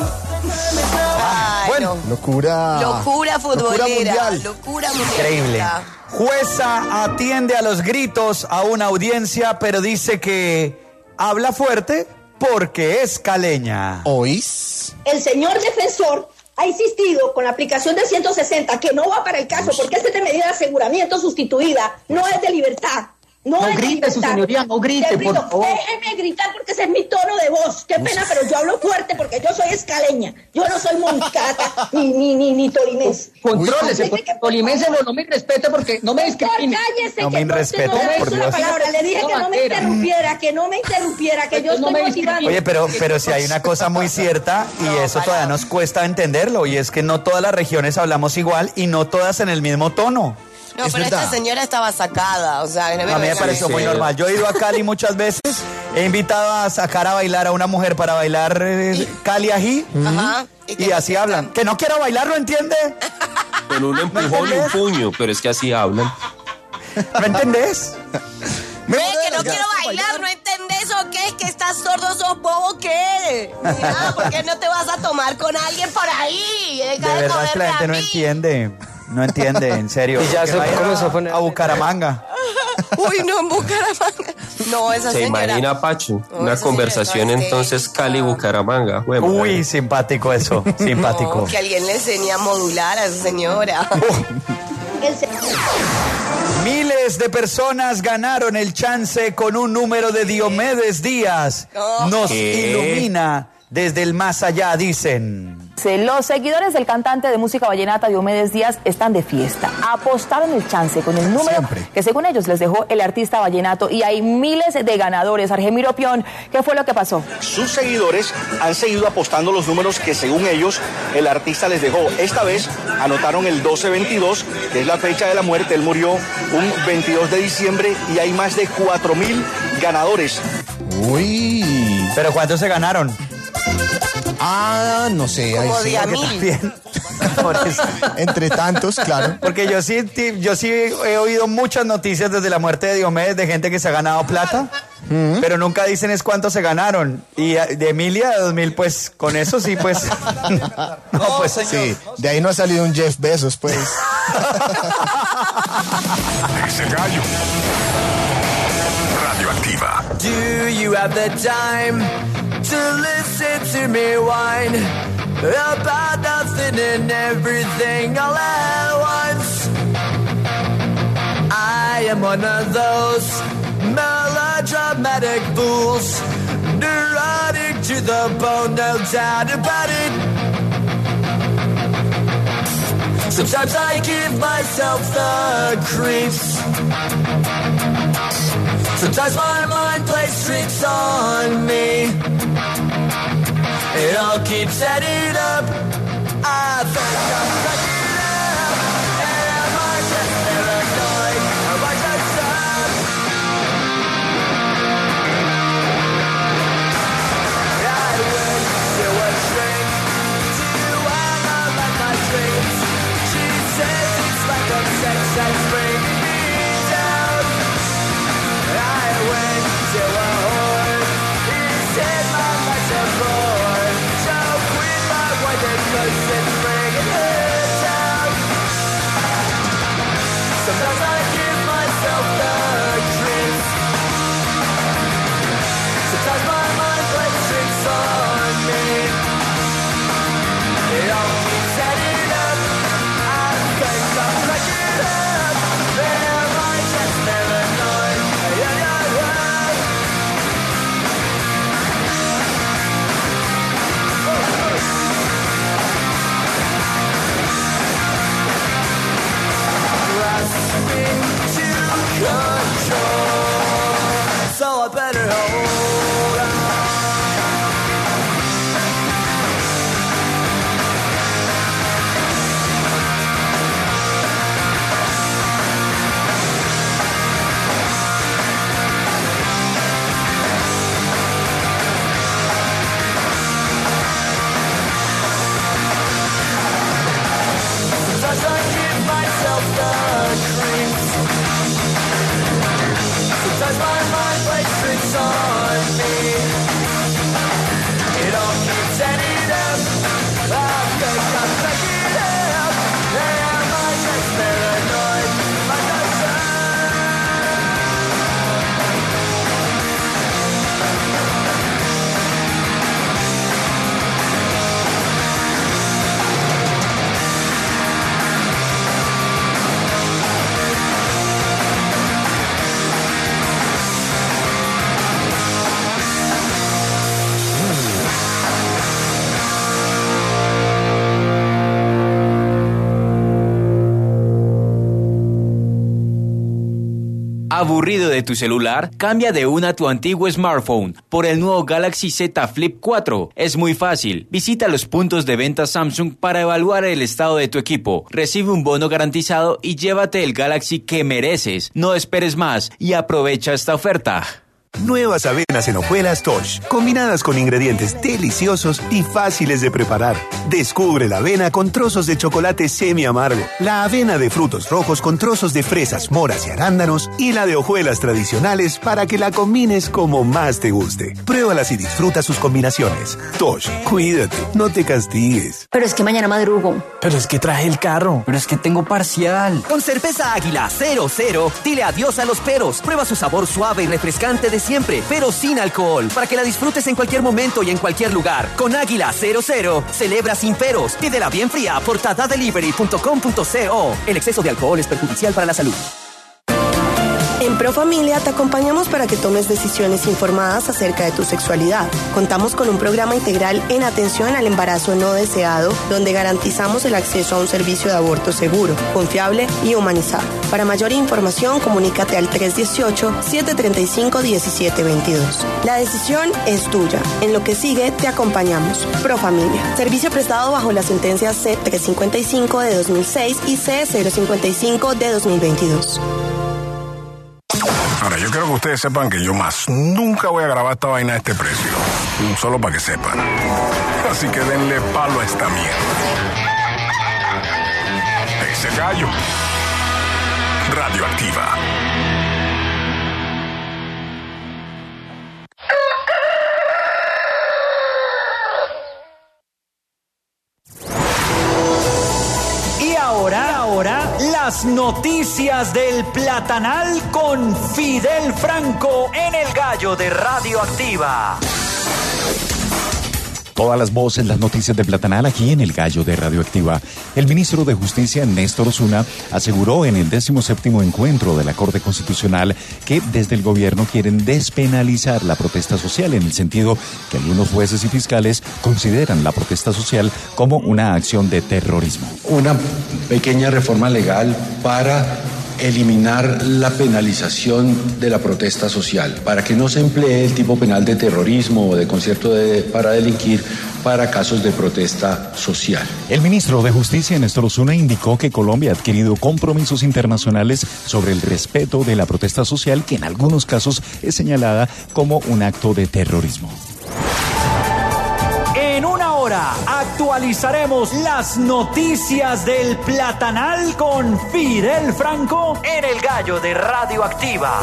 Ay, Bueno. no. Locura. Locura futbolera, mundial. locura mundial. Increíble. Jueza atiende a los gritos a una audiencia, pero dice que habla fuerte porque es caleña. ¿Oís? El señor defensor ha insistido con la aplicación del ciento sesenta que no va para el caso porque este es de medida de aseguramiento sustituida, no es de libertad. No, No es de grite, libertad. su señoría, no grite, Te pido, por favor. Déjeme gritar porque ese es mi tono de voz. Qué pena, pero yo hablo fuerte porque yo soy escaleña. Yo no soy moncata ni, ni, ni, ni torinés. Contrólese, Así porque que, por Tolimense favor, no, no me respete porque no me Doctor, discrimine. cállese, No que me entonces irrespete, no le por puse la Dios. palabra. Le dije que no me Bandera. interrumpiera, que no me interrumpiera, que yo Entonces no estoy me motivando. Oye, pero, pero si hay una cosa muy cierta y No, eso para. todavía nos cuesta entenderlo, y es que no todas las regiones hablamos igual y no todas en el mismo tono. No, Es pero verdad. esta señora estaba sacada, o sea, no A mí me vengan pareció a- muy Sí. normal. Yo he ido a Cali muchas veces, he invitado a sacar a bailar a una mujer para bailar eh, Cali ají, Ajá. y así hablan. Que no quiero bailar, ¿no entiende? Con un empujón y un puño, pero es que así hablan. ¿No entendés? Ve que no quiero bailar, ¿no entendés o qué? ¿Que estás sordo, sos bobo, qué? Mira, ¿por qué no te vas a tomar con alguien por ahí? Deja De de verdad es que la joderme gente a no mí. entiende. No entiende, en serio. Y ya Que se vayan comenzó a a, poner- a Bucaramanga. Uy, no, en Bucaramanga. No, esa Se señora. imagina, Pacho, No, una esa conversación señora está entonces histérica. Cali-Bucaramanga. Bueno, Uy, simpático eso, simpático. No, que alguien le enseñe a modular a esa señora. El se- Miles de personas ganaron el chance con un número de Diomedes Díaz. No. Nos ¿Qué? ilumina desde el más allá, dicen. Los seguidores del cantante de música vallenata Diomedes Díaz están de fiesta. Apostaron el chance con el número Siempre. que según ellos les dejó el artista vallenato y hay miles de ganadores. Argemiro Pion, ¿qué fue lo que pasó? Sus seguidores han seguido apostando los números que según ellos el artista les dejó. Esta vez anotaron el doce veintidós, que es la fecha de la muerte. Él murió un veintidós de diciembre y hay más de cuatro mil ganadores. Uy. ¿Pero cuántos se ganaron? Ah, no sé. ahí Como sí. de a mil. Bien. Por eso. Entre tantos, claro. Porque yo sí, ti- yo sí he oído muchas noticias desde la muerte de Diomedes de gente que se ha ganado plata, pero nunca dicen es cuánto se ganaron. Y a- de Emilia a dos mil, pues con eso sí, pues. No, pues Sí, de ahí no ha salido un Jeff Bezos, pues. Ese gallo. Radioactiva. Do you have the time to listen to me whine about nothing and everything all at once? I am one of those melodramatic fools, neurotic to the bone, no doubt about it. Sometimes I give myself the creeps. Sometimes my mind plays tricks on me. It all keeps adding up. I think I'm cracking up. Am I just paranoid? Am I just stuck? I went to a shrink to analyze my dreams. She says it's like a sex that's bringing me down. I went to a whore. He said my life's a bore. So quit my wife and cause it's bringing her down. Sometimes I give myself the creeps. Sometimes my mind plays tricks on me. It all keeps adding up. I think I'm cracking up. Am I just paranoid? Yeah, yeah, yeah. Grasping to control, so I better hold on. Sometimes I give myself the creeps. Sometimes my mind plays tricks on me. It all keeps adding up. I think I'm cracking up. Am I just paranoid? Like I ¿Aburrido de tu celular? Cambia de una a tu antiguo smartphone por el nuevo Galaxy Z Flip cuatro. Es muy fácil. Visita los puntos de venta Samsung para evaluar el estado de tu equipo. Recibe un bono garantizado y llévate el Galaxy que mereces. No esperes más y aprovecha esta oferta. Nuevas avenas en hojuelas Tosh, combinadas con ingredientes deliciosos y fáciles de preparar. Descubre la avena con trozos de chocolate semi amargo, la avena de frutos rojos con trozos de fresas, moras y arándanos y la de hojuelas tradicionales para que la combines como más te guste. Pruébalas y disfruta sus combinaciones. Tosh, cuídate, no te castigues. Pero es que mañana madrugo. Pero es que traje el carro. Pero es que tengo parcial. Con cerveza Águila cero cero, dile adiós a los peros. Prueba su sabor suave y refrescante de siempre, pero sin alcohol, para que la disfrutes en cualquier momento y en cualquier lugar. Con Águila cero cero, celebra sin peros. Pídela bien fría por tadadelivery punto com punto co. El exceso de alcohol es perjudicial para la salud. En Profamilia te acompañamos para que tomes decisiones informadas acerca de tu sexualidad. Contamos con un programa integral en atención al embarazo no deseado, donde garantizamos el acceso a un servicio de aborto seguro, confiable y humanizado. Para mayor información, comunícate al tres uno ocho, siete tres cinco, uno siete dos dos. La decisión es tuya. En lo que sigue, te acompañamos. Profamilia. Servicio prestado bajo las sentencias C trescientos cincuenta y cinco de dos mil seis y C cero cincuenta y cinco de dos mil veintidós. Ahora, yo quiero que ustedes sepan que yo más nunca voy a grabar esta vaina a este precio. Solo para que sepan. Así que denle palo a esta mierda. Ese gallo. Radioactiva. Y ahora, ahora, las noticias del Platanal con Fidel Franco en el Gallo de Radioactiva. Todas las voces, las noticias de Platanal aquí en el Gallo de Radioactiva. El ministro de Justicia, Néstor Osuna, aseguró en el décimo séptimo encuentro de la Corte Constitucional que desde el gobierno quieren despenalizar la protesta social, en el sentido que algunos jueces y fiscales consideran la protesta social como una acción de terrorismo. Una pequeña reforma legal para eliminar la penalización de la protesta social, para que no se emplee el tipo penal de terrorismo o de concierto de, para delinquir para casos de protesta social. El ministro de Justicia, Néstor Osuna, indicó que Colombia ha adquirido compromisos internacionales sobre el respeto de la protesta social, que en algunos casos es señalada como un acto de terrorismo. En una hora actualizaremos las noticias del Platanal con Fidel Franco en el Gallo de Radioactiva.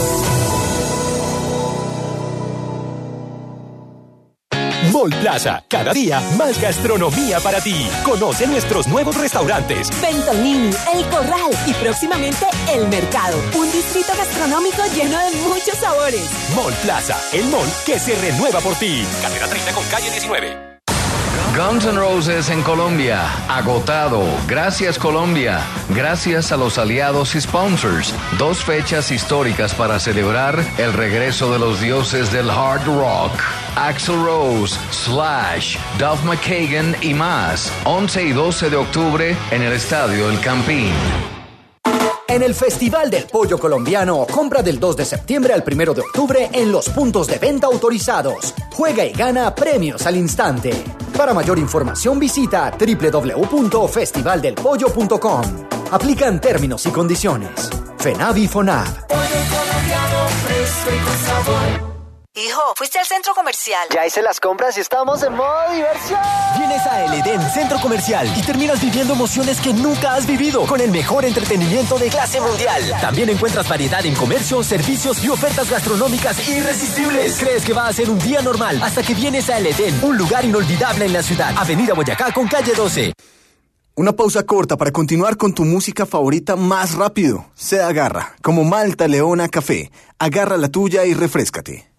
Mall Plaza, cada día más gastronomía para ti. Conoce nuestros nuevos restaurantes. Ventolini, El Corral y próximamente El Mercado. Un distrito gastronómico lleno de muchos sabores. Mall Plaza, el mall que se renueva por ti. Carrera treinta con calle diecinueve. Guns N' Roses en Colombia, agotado. Gracias Colombia, gracias a los aliados y sponsors. Dos fechas históricas para celebrar el regreso de los dioses del hard rock. Axl Rose, Slash, Duff McKagan y más. once y doce de octubre en el Estadio El Campín. En el Festival del Pollo Colombiano, compra del dos de septiembre al primero de octubre en los puntos de venta autorizados. Juega y gana premios al instante. Para mayor información visita doble u doble u doble u punto festival del pollo punto com. Aplican términos y condiciones. FENAVI FONAV. Pollo colombiano fresco y con sabor. Hijo, ¿fuiste al centro comercial? Ya hice las compras y estamos en modo diversión. Vienes a El Edén Centro Comercial y terminas viviendo emociones que nunca has vivido con el mejor entretenimiento de clase mundial. También encuentras variedad en comercio, servicios y ofertas gastronómicas irresistibles. Crees que va a ser un día normal hasta que vienes a El Edén, un lugar inolvidable en la ciudad. Avenida Boyacá con calle doce. Una pausa corta para continuar con tu música favorita más rápido. Se agarra, como Malta Leona Café. Agarra la tuya y refréscate.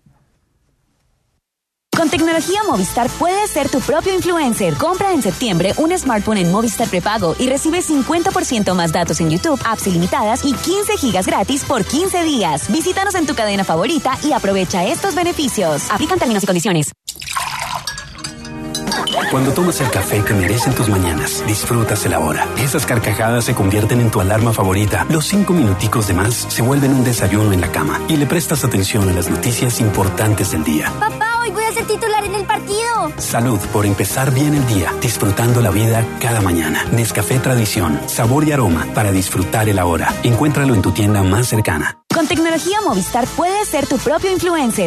Con tecnología Movistar puedes ser tu propio influencer. Compra en septiembre un smartphone en Movistar prepago y recibe cincuenta por ciento más datos en YouTube, apps ilimitadas y quince gigas gratis por quince días. Visítanos en tu cadena favorita y aprovecha estos beneficios. Aplican términos y condiciones. Cuando tomas el café que merecen tus mañanas, disfrutas el ahora. Esas carcajadas se convierten en tu alarma favorita. Los cinco minuticos de más se vuelven un desayuno en la cama. Y le prestas atención a las noticias importantes del día. Papá, hoy voy a ser titular en el partido. Salud por empezar bien el día, disfrutando la vida cada mañana. Nescafé Tradición, sabor y aroma para disfrutar el ahora. Encuéntralo en tu tienda más cercana. Con tecnología Movistar puedes ser tu propio influencer.